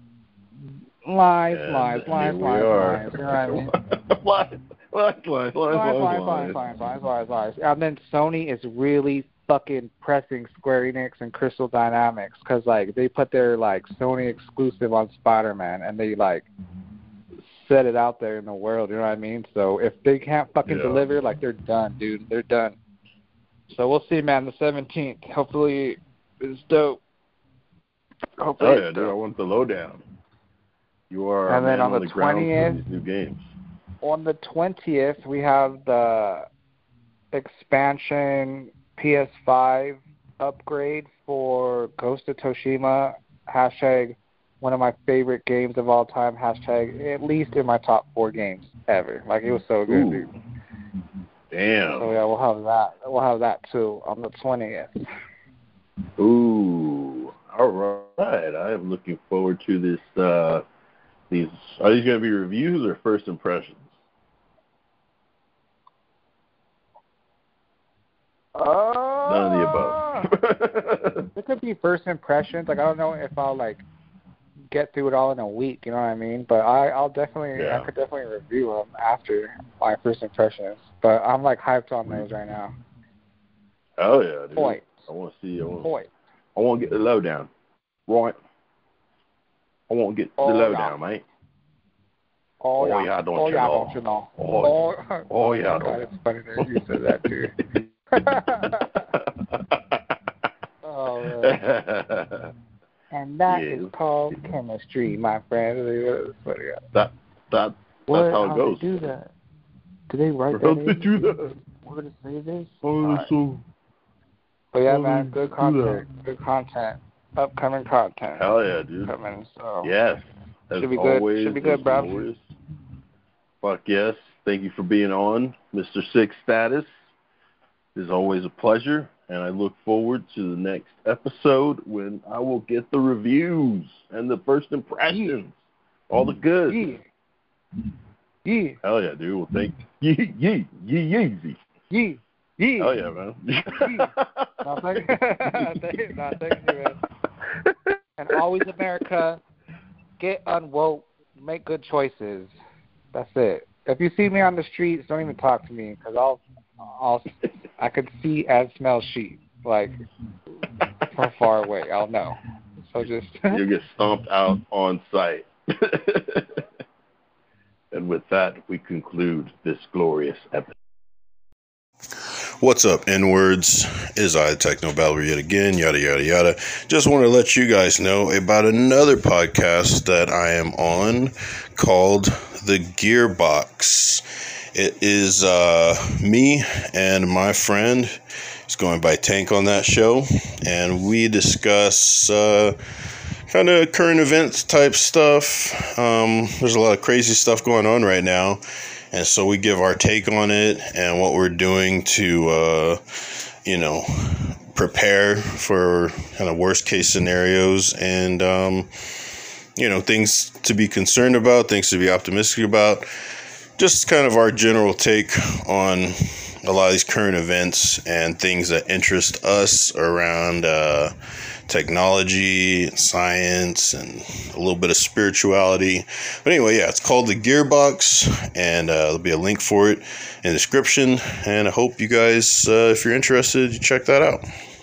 Lies, And lies, here lies, we lies, are. lies. You know what I mean? lies, lies, lies, lies, Lies, lies, lies, lies, lies, lies, lies, lies. And then Sony is really fucking pressing Square Enix and Crystal Dynamics because like they put their like Sony exclusive on Spider-Man and they like set it out there in the world. You know what I mean? So if they can't fucking Yeah. deliver, like they're done, dude. They're done. So we'll see, man. The seventeenth. Hopefully, it's dope. Hopefully, Oh yeah, it's dude, I dope. want the lowdown. You are And a then man on on the the ground for twentieth these new games. On the twentieth, we have the expansion P S five upgrade for Ghost of Tsushima. Hashtag one of my favorite games of all time. Hashtag at least in my top four games ever. Like it was so good, Ooh. dude. Damn. So yeah, we'll have that. We'll have that too on the twentieth. Ooh. All right. I am looking forward to this. Uh, these are these going to be reviews or first impressions? Oh. None of the above. It could be first impressions. Like I don't know if I'll like get through it all in a week. You know what I mean? But I, I'll definitely, Yeah. I could definitely review them after my first impressions. But I'm like hyped on those right now. Oh yeah, dude. Point. I want to see. I want. Point. I want to get the lowdown. Right. I want to get the Oh, lowdown, yeah. mate. Oh, Oh, yeah. yeah, don't oh, you yeah, know. don't you know? Oh, oh, oh, yeah, God, don't. it's funny that you said that too. Oh, man. And that Yeah. is called chemistry, my friend. That's funny. that that What, that's how how it goes. they do that? Do they write How that they in? do that? Where to say this? Oh, Alright. so But yeah, how man, they good do content. Good content. Upcoming content. hell yeah, dude. Coming, so. Yes. As Should be good. always, Should be good, as bro. always. Fuck yes. Thank you for being on, Mister Six Status. It's always a pleasure, and I look forward to the next episode when I will get the reviews and the first impressions. All the good. Yeah. Yeah. Hell yeah, dude. Well, thank you. Yee, yee, yee, yeezy. Yeah. Yeah. Hell yeah, man. No, thank, thank you, no, thank you, man. And always America, get unwoke, make good choices. That's it. If you see me on the streets, don't even talk to me because I'll, I'll, I could see and smell sheep like from far away. I'll know. So just You'll get stomped out on site. And with that, we conclude this glorious episode. What's up, N-words? Is I, Techno Balor, yet again, yada, yada, yada. Just want to let you guys know about another podcast that I am on called The Gearbox. It is uh, me and my friend. He's going by Tank on that show. And we discuss uh, kind of current events type stuff. Um, there's a lot of crazy stuff going on right now. And so we give our take on it and what we're doing to, uh, you know, prepare for kind of worst case scenarios and, um, you know, things to be concerned about, things to be optimistic about. Just kind of our general take on a lot of these current events and things that interest us around uh, technology and science and a little bit of spirituality. But anyway, yeah, it's called The Gearbox, and uh, there'll be a link for it in the description. And I hope you guys, uh, if you're interested, you check that out.